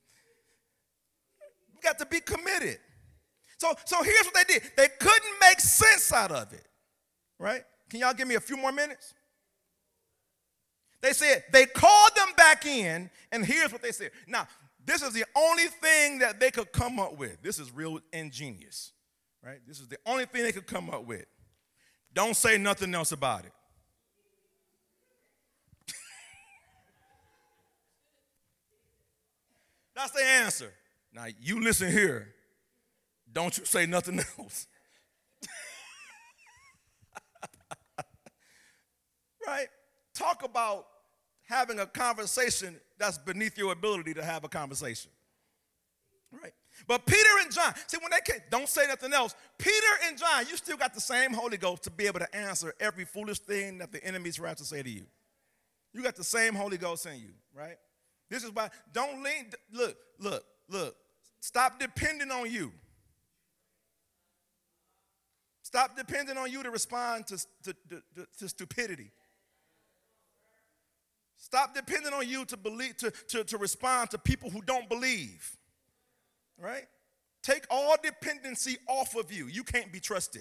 got to be committed. So here's what they did. They couldn't make sense out of it, right? Can y'all give me a few more minutes? They said, they called them back in, and here's what they said. Now, this is the only thing that they could come up with. This is real ingenious, right? This is the only thing they could come up with. Don't say nothing else about it. That's the answer. Now, you listen here. Don't you say nothing else. Right? Talk about having a conversation that's beneath your ability to have a conversation. Right? But Peter and John, see, when they came, don't say nothing else. Peter and John, you still got the same Holy Ghost to be able to answer every foolish thing that the enemy tries to say to you. You got the same Holy Ghost in you, right? This is why, don't lean, look. Stop depending on you. Stop depending on you to respond to stupidity. Stop depending on you to believe, to respond to people who don't believe. Right? Take all dependency off of you. You can't be trusted.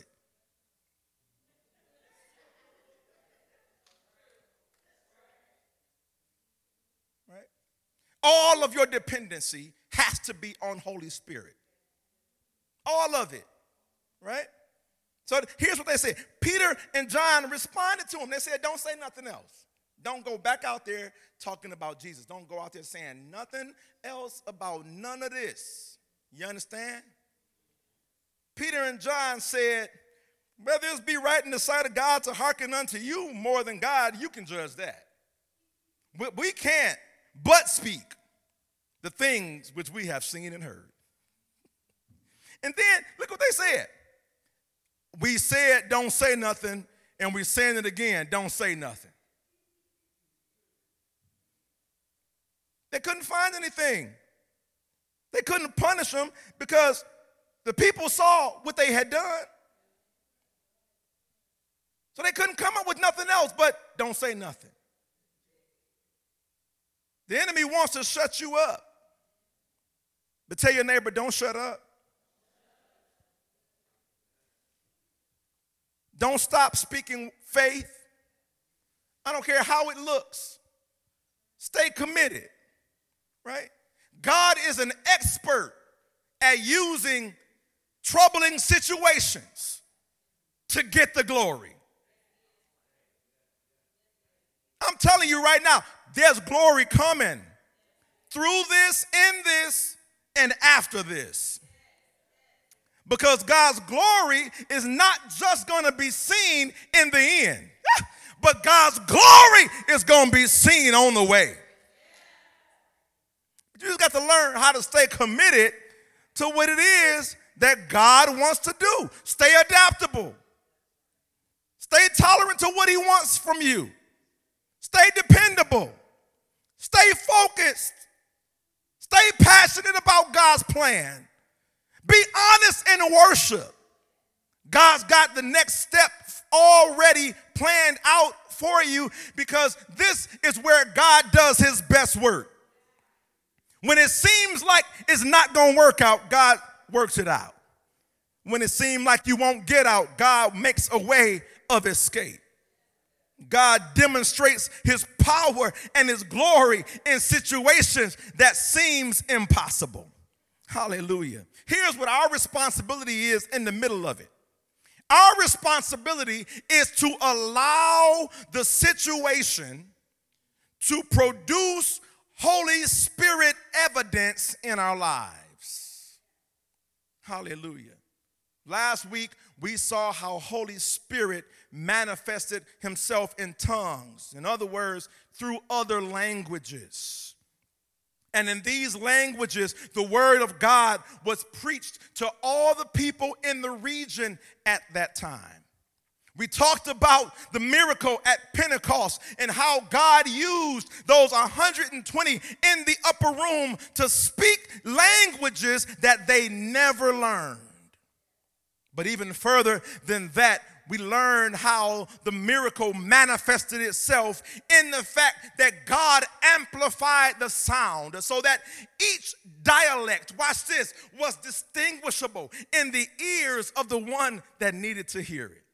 Right? All of your dependency has to be on Holy Spirit. All of it. Right? So here's what they said. Peter and John responded to him. They said, don't say nothing else. Don't go back out there talking about Jesus. Don't go out there saying nothing else about none of this. You understand? Peter and John said, whether it be right in the sight of God to hearken unto you more than God, you can judge that. But we can't but speak the things which we have seen and heard. And then, look what they said. We said, don't say nothing, and we're saying it again, don't say nothing. They couldn't find anything. They couldn't punish them because the people saw what they had done. So they couldn't come up with nothing else but don't say nothing. The enemy wants to shut you up. But tell your neighbor, don't shut up. Don't stop speaking faith. I don't care how it looks. Stay committed, right? God is an expert at using troubling situations to get the glory. I'm telling you right now, there's glory coming through this, in this, and after this. Because God's glory is not just going to be seen in the end, but God's glory is going to be seen on the way. You just got to learn how to stay committed to what it is that God wants to do. Stay adaptable. Stay tolerant to what he wants from you. Stay dependable. Stay focused. Stay passionate about God's plan. Be honest in worship. God's got the next step already planned out for you, because this is where God does his best work. When it seems like it's not going to work out, God works it out. When it seems like you won't get out, God makes a way of escape. God demonstrates his power and his glory in situations that seems impossible. Hallelujah. Here's what our responsibility is in the middle of it. Our responsibility is to allow the situation to produce Holy Spirit evidence in our lives. Hallelujah. Last week, we saw how Holy Spirit manifested himself in tongues. In other words, through other languages. And in these languages, the word of God was preached to all the people in the region at that time. We talked about the miracle at Pentecost and how God used those 120 in the upper room to speak languages that they never learned. But even further than that, we learned how the miracle manifested itself in the fact that God amplified the sound so that each dialect, watch this, was distinguishable in the ears of the one that needed to hear it.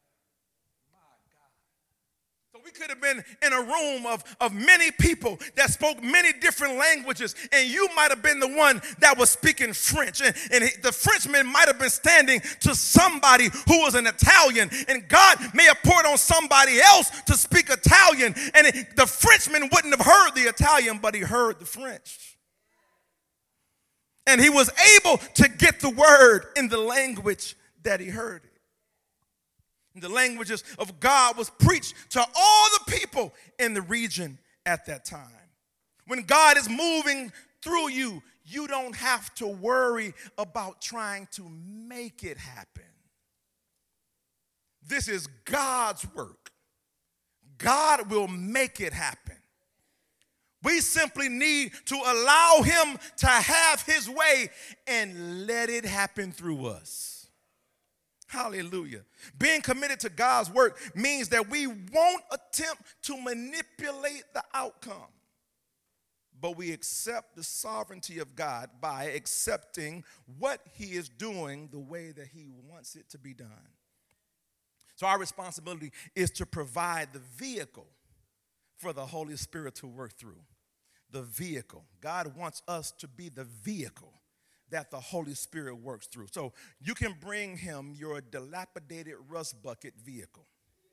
We could have been in a room of many people that spoke many different languages, and you might have been the one that was speaking French, and the Frenchman might have been standing to somebody who was an Italian, and God may have poured on somebody else to speak Italian, and the Frenchman wouldn't have heard the Italian, but he heard the French. And he was able to get the word in the language that he heard it. The languages of God was preached to all the people in the region at that time. When God is moving through you, you don't have to worry about trying to make it happen. This is God's work. God will make it happen. We simply need to allow him to have his way and let it happen through us. Hallelujah. Being committed to God's work means that we won't attempt to manipulate the outcome, but we accept the sovereignty of God by accepting what he is doing the way that he wants it to be done. So our responsibility is to provide the vehicle for the Holy Spirit to work through. The vehicle. God wants us to be the vehicle that the Holy Spirit works through. So you can bring him your dilapidated rust bucket vehicle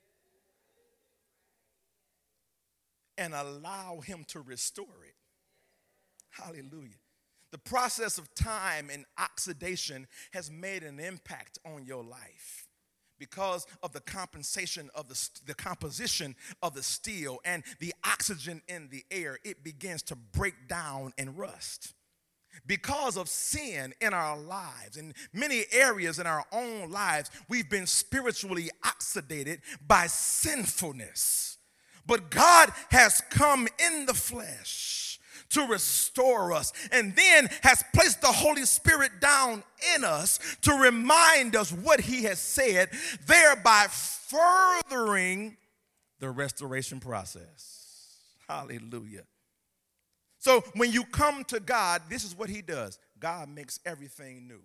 and allow him to restore it. Hallelujah. The process of time and oxidation has made an impact on your life because of the composition of the steel and the oxygen in the air. It begins to break down and rust. Because of sin in our lives, in many areas in our own lives, we've been spiritually oxidated by sinfulness. But God has come in the flesh to restore us, and then has placed the Holy Spirit down in us to remind us what he has said, thereby furthering the restoration process. Hallelujah. So when you come to God, this is what he does. God makes everything new.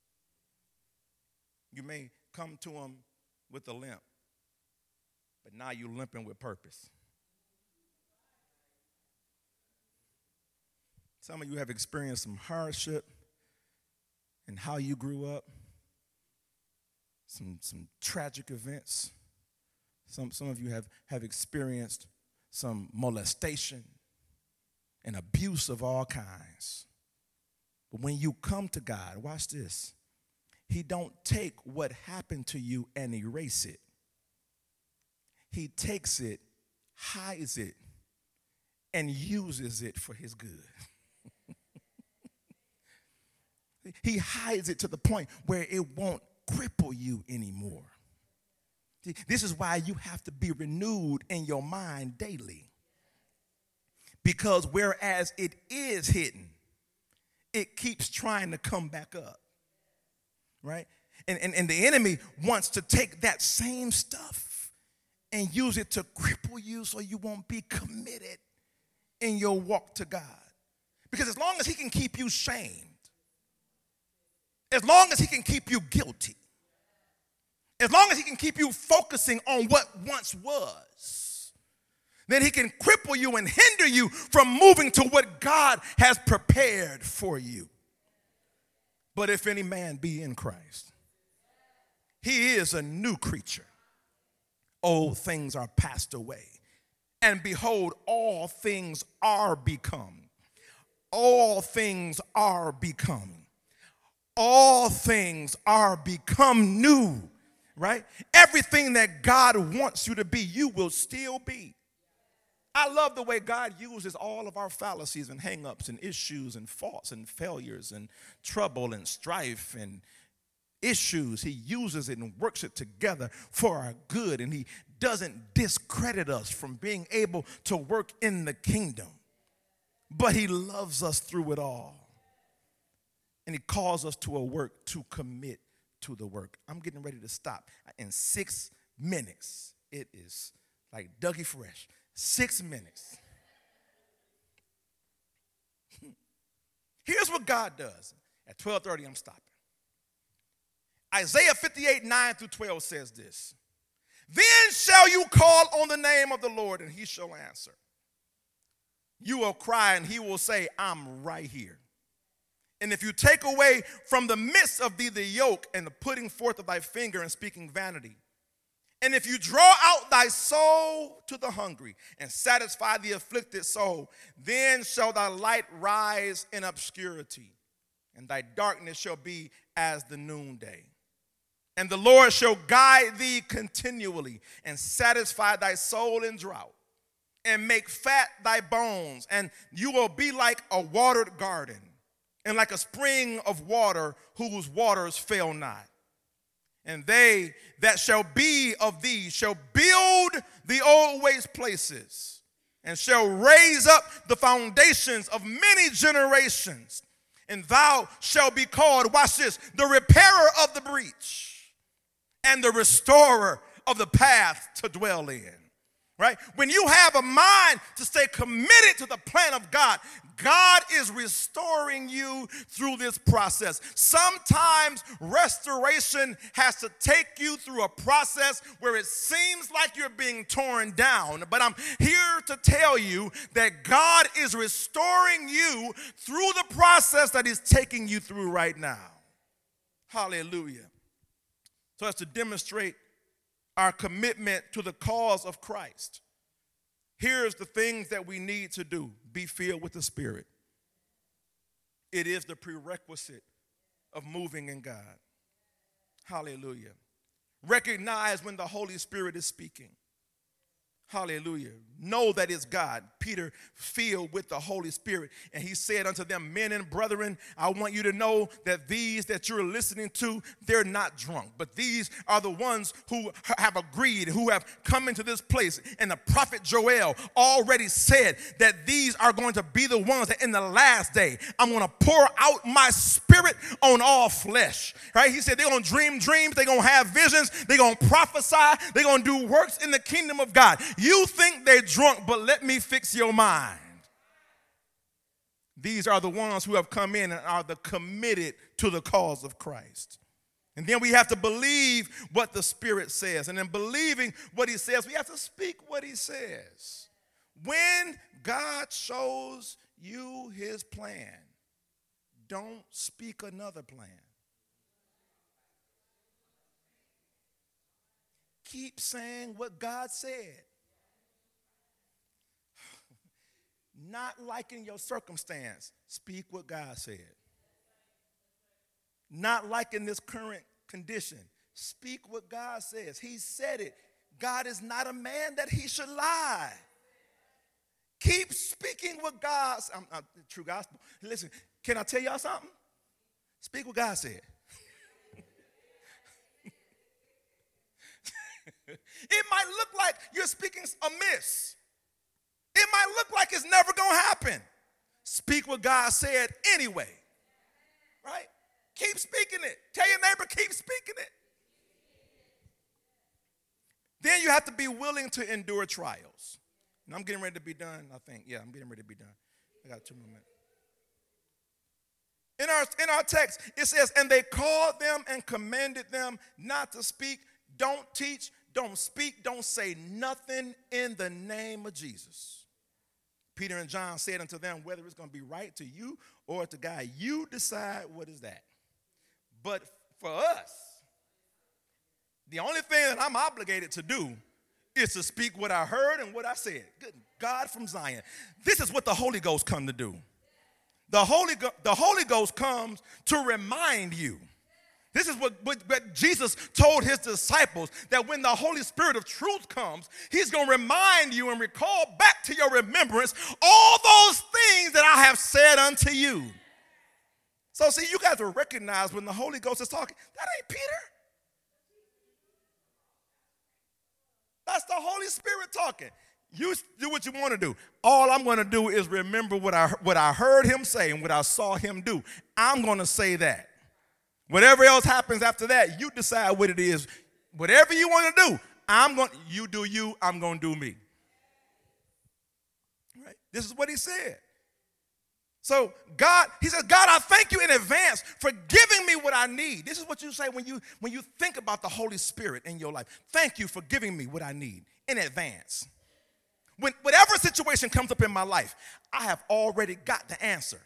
You may come to him with a limp, but now you're limping with purpose. Some of you have experienced some hardship in how you grew up, some tragic events. Some of you have experienced some molestation and abuse of all kinds. But when you come to God, watch this. He don't take what happened to you and erase it. He takes it, hides it, and uses it for his good. He hides it to the point where it won't cripple you anymore. This is why you have to be renewed in your mind daily. Because whereas it is hidden, it keeps trying to come back up, right? And the enemy wants to take that same stuff and use it to cripple you so you won't be committed in your walk to God. Because as long as he can keep you shamed, as long as he can keep you guilty, as long as he can keep you focusing on what once was, then he can cripple you and hinder you from moving to what God has prepared for you. But if any man be in Christ, he is a new creature. Old things are passed away, and behold, all things are become. All things are become. All things are become new, right? Everything that God wants you to be, you will still be. I love the way God uses all of our fallacies and hang-ups and issues and faults and failures and trouble and strife and issues. He uses it and works it together for our good, and he doesn't discredit us from being able to work in the kingdom. But he loves us through it all. And he calls us to a work, to commit to the work. I'm getting ready to stop. In 6 minutes, it is like Dougie Fresh. 6 minutes. Here's what God does. At 12:30, I'm stopping. Isaiah 58:9-12 says this. Then shall you call on the name of the Lord, and he shall answer. You will cry, and he will say, I'm right here. And if you take away from the midst of thee the yoke and the putting forth of thy finger and speaking vanity, and if you draw out thy soul to the hungry and satisfy the afflicted soul, then shall thy light rise in obscurity, and thy darkness shall be as the noonday. And the Lord shall guide thee continually and satisfy thy soul in drought and make fat thy bones, and you will be like a watered garden and like a spring of water whose waters fail not. And they that shall be of thee shall build the old waste places and shall raise up the foundations of many generations. And thou shalt be called, watch this, the repairer of the breach and the restorer of the path to dwell in. Right? When you have a mind to stay committed to the plan of God, God is restoring you through this process. Sometimes restoration has to take you through a process where it seems like you're being torn down. But I'm here to tell you that God is restoring you through the process that he's taking you through right now. Hallelujah. So as to demonstrate our commitment to the cause of Christ, here's the things that we need to do. Be filled with the Spirit. It is the prerequisite of moving in God. Hallelujah. Recognize when the Holy Spirit is speaking. Hallelujah. Know that it's God. Peter filled with the Holy Spirit, and he said unto them, men and brethren, I want you to know that these that you're listening to, they're not drunk, but these are the ones who have agreed, who have come into this place. And the prophet Joel already said that these are going to be the ones that in the last day, I'm going to pour out my Spirit on all flesh. Right? He said they're going to dream dreams, they're going to have visions, they're going to prophesy, they're going to do works in the kingdom of God. You think they're drunk, but let me fix your mind. These are the ones who have come in and are the committed to the cause of Christ. And then we have to believe what the Spirit says. And in believing what he says, we have to speak what he says. When God shows you his plan, don't speak another plan. Keep saying what God said. Not liking your circumstance, speak what God said. Not liking this current condition, speak what God says. He said it. God is not a man that he should lie. Keep speaking what God's true gospel. Listen, can I tell y'all something? Speak what God said. It might look like you're speaking amiss. It might look like it's never going to happen. Speak what God said anyway. Right? Keep speaking it. Tell your neighbor, keep speaking it. Then you have to be willing to endure trials. And I'm getting ready to be done, I think. Yeah, I'm getting ready to be done. I got 2 more minutes. In our text, it says, and they called them and commanded them not to speak, don't teach, don't speak, don't say nothing in the name of Jesus. Peter and John said unto them, whether it's going to be right to you or to God, you decide what is that. But for us, the only thing that I'm obligated to do is to speak what I heard and what I said. Good God from Zion. This is what the Holy Ghost come to do. The Holy Ghost comes to remind you This is what Jesus told his disciples, that when the Holy Spirit of truth comes, he's going to remind you and recall back to your remembrance all those things that I have said unto you. So see, you got to recognize when the Holy Ghost is talking, that ain't Peter. That's the Holy Spirit talking. You do what you want to do. All I'm going to do is remember what I heard him say and what I saw him do. I'm going to say that. Whatever else happens after that, you decide what it is. Whatever you want to do, you do you, I'm going to do me. Right? This is what he said. So he says, God, I thank you in advance for giving me what I need. This is what you say when you think about the Holy Spirit in your life. Thank you for giving me what I need in advance. Whatever situation comes up in my life, I have already got the answer.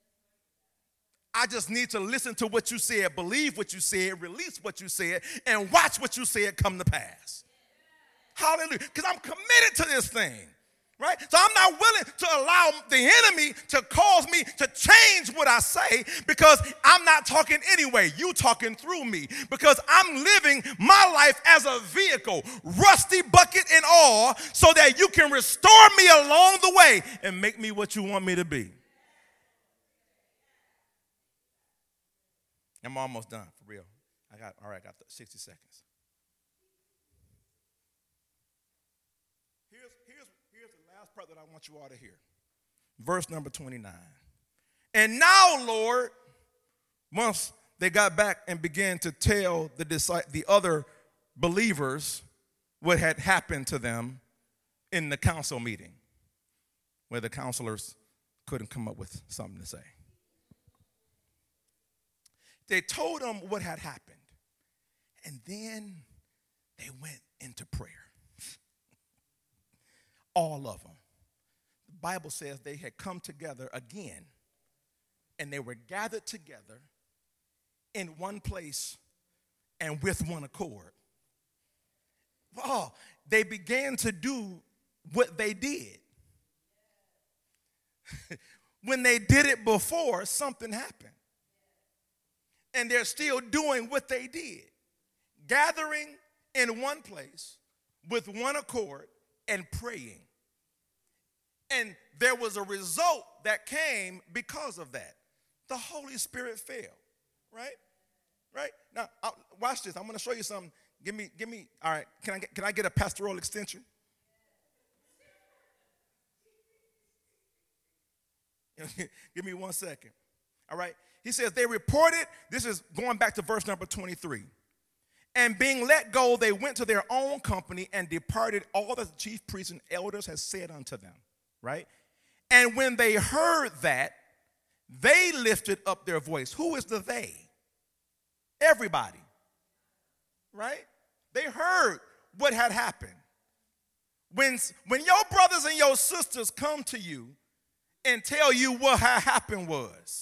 I just need to listen to what you said, believe what you said, release what you said, and watch what you said come to pass. Hallelujah. Because I'm committed to this thing, right? So I'm not willing to allow the enemy to cause me to change what I say, because I'm not talking anyway. You talking through me, because I'm living my life as a vehicle, rusty bucket and all, so that you can restore me along the way and make me what you want me to be. I'm almost done, for real. I got 60 seconds. Here's the last part that I want you all to hear. Verse number 29. And now, Lord, once they got back and began to tell the other believers what had happened to them in the council meeting, where the counselors couldn't come up with something to say. They told them what had happened, and then they went into prayer. All of them. The Bible says they had come together again, and they were gathered together in one place and with one accord. Oh, they began to do what they did. When they did it before, something happened. And they're still doing what they did, gathering in one place with one accord and praying. And there was a result that came because of that. The Holy Spirit fell, right? Right? Now, watch this. I'm going to show you something. Give me, all right, can I get a pastoral extension? Give me 1 second. All right? He says, they reported, this is going back to verse number 23. And being let go, they went to their own company and departed all that the chief priests and elders had said unto them, right? And when they heard that, they lifted up their voice. Who is the they? Everybody, right? They heard what had happened. When your brothers and your sisters come to you and tell you what had happened was,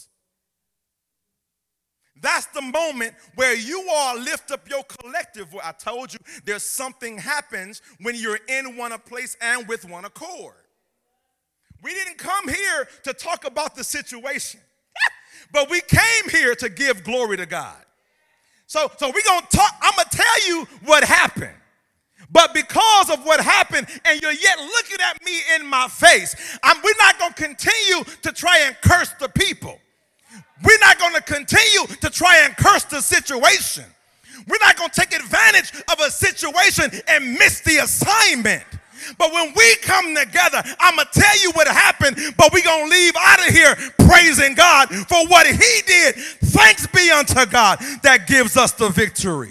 that's the moment where you all lift up your collective. I told you there's something happens when you're in one place and with one accord. We didn't come here to talk about the situation, but we came here to give glory to God. So we're going to talk. I'm going to tell you what happened. But because of what happened, and you're yet looking at me in my face, we're not going to continue to try and curse the people. We're not going to continue to try and curse the situation. We're not going to take advantage of a situation and miss the assignment. But when we come together, I'm going to tell you what happened, but we're going to leave out of here praising God for what he did. Thanks be unto God that gives us the victory.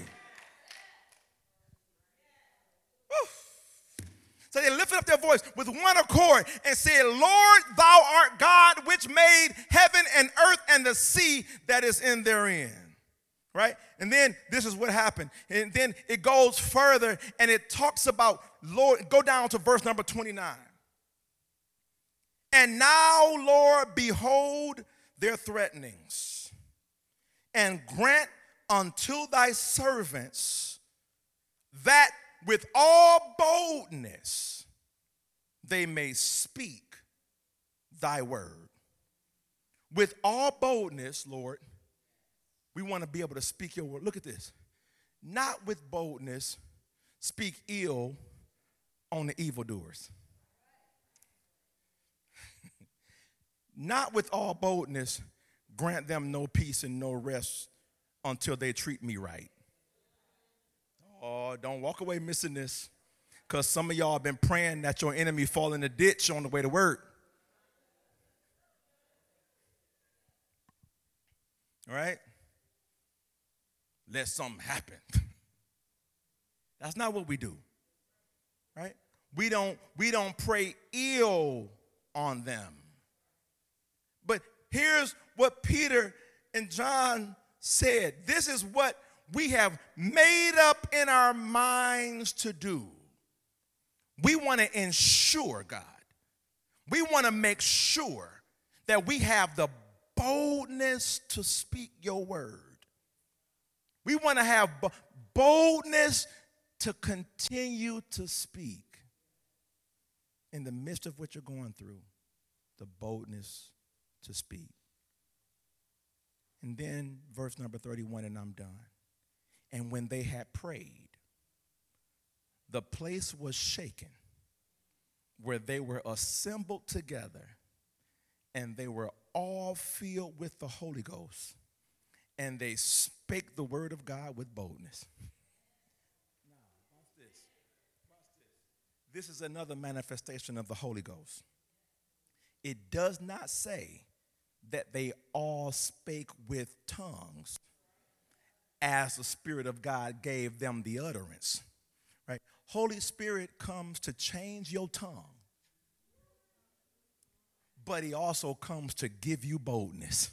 So they lifted up their voice with one accord and said, Lord, thou art God, which made heaven and earth and the sea that is in therein. Right? And then this is what happened. And then it goes further and it talks about, Lord, go down to verse number 29. And now, Lord, behold their threatenings, and grant unto thy servants that with all boldness they may speak thy word. With all boldness, Lord, We want to be able to speak your word. Look at this. Not with boldness, speak ill on the evildoers. Not with all boldness, grant them no peace and no rest until they treat me right. Oh, don't walk away missing this, because some of y'all have been praying that your enemy fall in the ditch on the way to work. All right? Let something happen. That's not what we do. Right? We don't pray ill on them. But here's what Peter and John said. This is what we have made up in our minds to do. We want to ensure, God. We want to make sure that we have the boldness to speak your word. We want to have boldness to continue to speak in the midst of what you're going through, the boldness to speak. And then verse number 31, and I'm done. And when they had prayed, the place was shaken where they were assembled together, and they were all filled with the Holy Ghost, and they spake the word of God with boldness. Now, watch this. This is another manifestation of the Holy Ghost. It does not say that they all spake with tongues as the Spirit of God gave them the utterance. Right? Holy Spirit comes to change your tongue, but he also comes to give you boldness.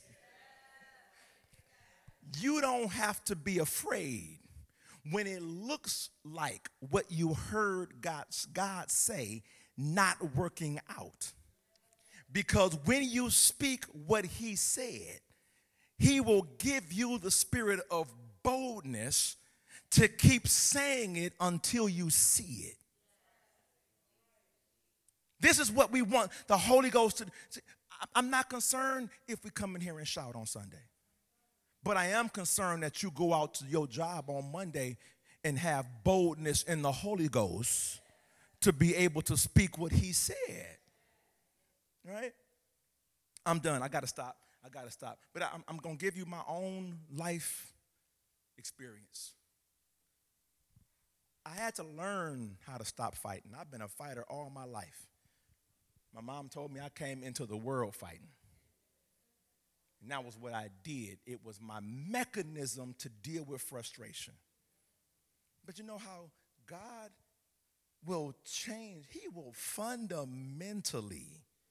You don't have to be afraid when it looks like what you heard God say not working out. Because when you speak what he said, he will give you the spirit of boldness to keep saying it until you see it. This is what we want the Holy Ghost to. I'm not concerned if we come in here and shout on Sunday. But I am concerned that you go out to your job on Monday and have boldness in the Holy Ghost to be able to speak what he said. Right? I'm done. I got to stop. But I'm going to give you my own life experience. I had to learn how to stop fighting. I've been a fighter all my life. My mom told me I came into the world fighting. And that was what I did. It was my mechanism to deal with frustration. But you know how God will change. He will fundamentally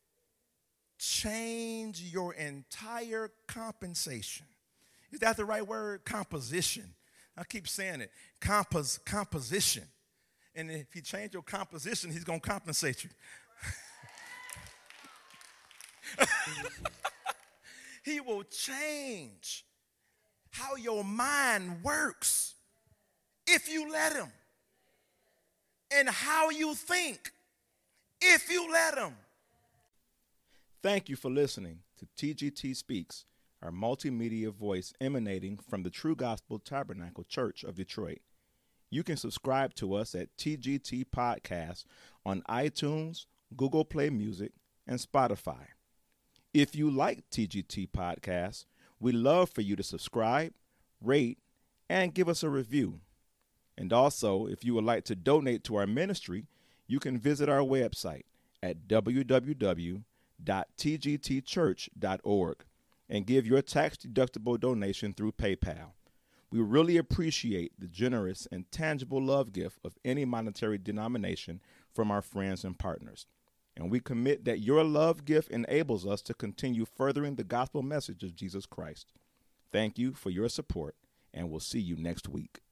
change your entire compensation. Is that the right word? Composition. I keep saying it. Composition. And if you change your composition, he's going to compensate you. He will change how your mind works if you let him. And how you think if you let him. Thank you for listening to TGT Speaks, our multimedia voice emanating from the True Gospel Tabernacle Church of Detroit. You can subscribe to us at TGT Podcast on iTunes, Google Play Music, and Spotify. If you like TGT Podcast, we'd love for you to subscribe, rate, and give us a review. And also, if you would like to donate to our ministry, you can visit our website at www.tgtchurch.org and give your tax-deductible donation through PayPal. We really appreciate the generous and tangible love gift of any monetary denomination from our friends and partners. And we commit that your love gift enables us to continue furthering the gospel message of Jesus Christ. Thank you for your support, and we'll see you next week.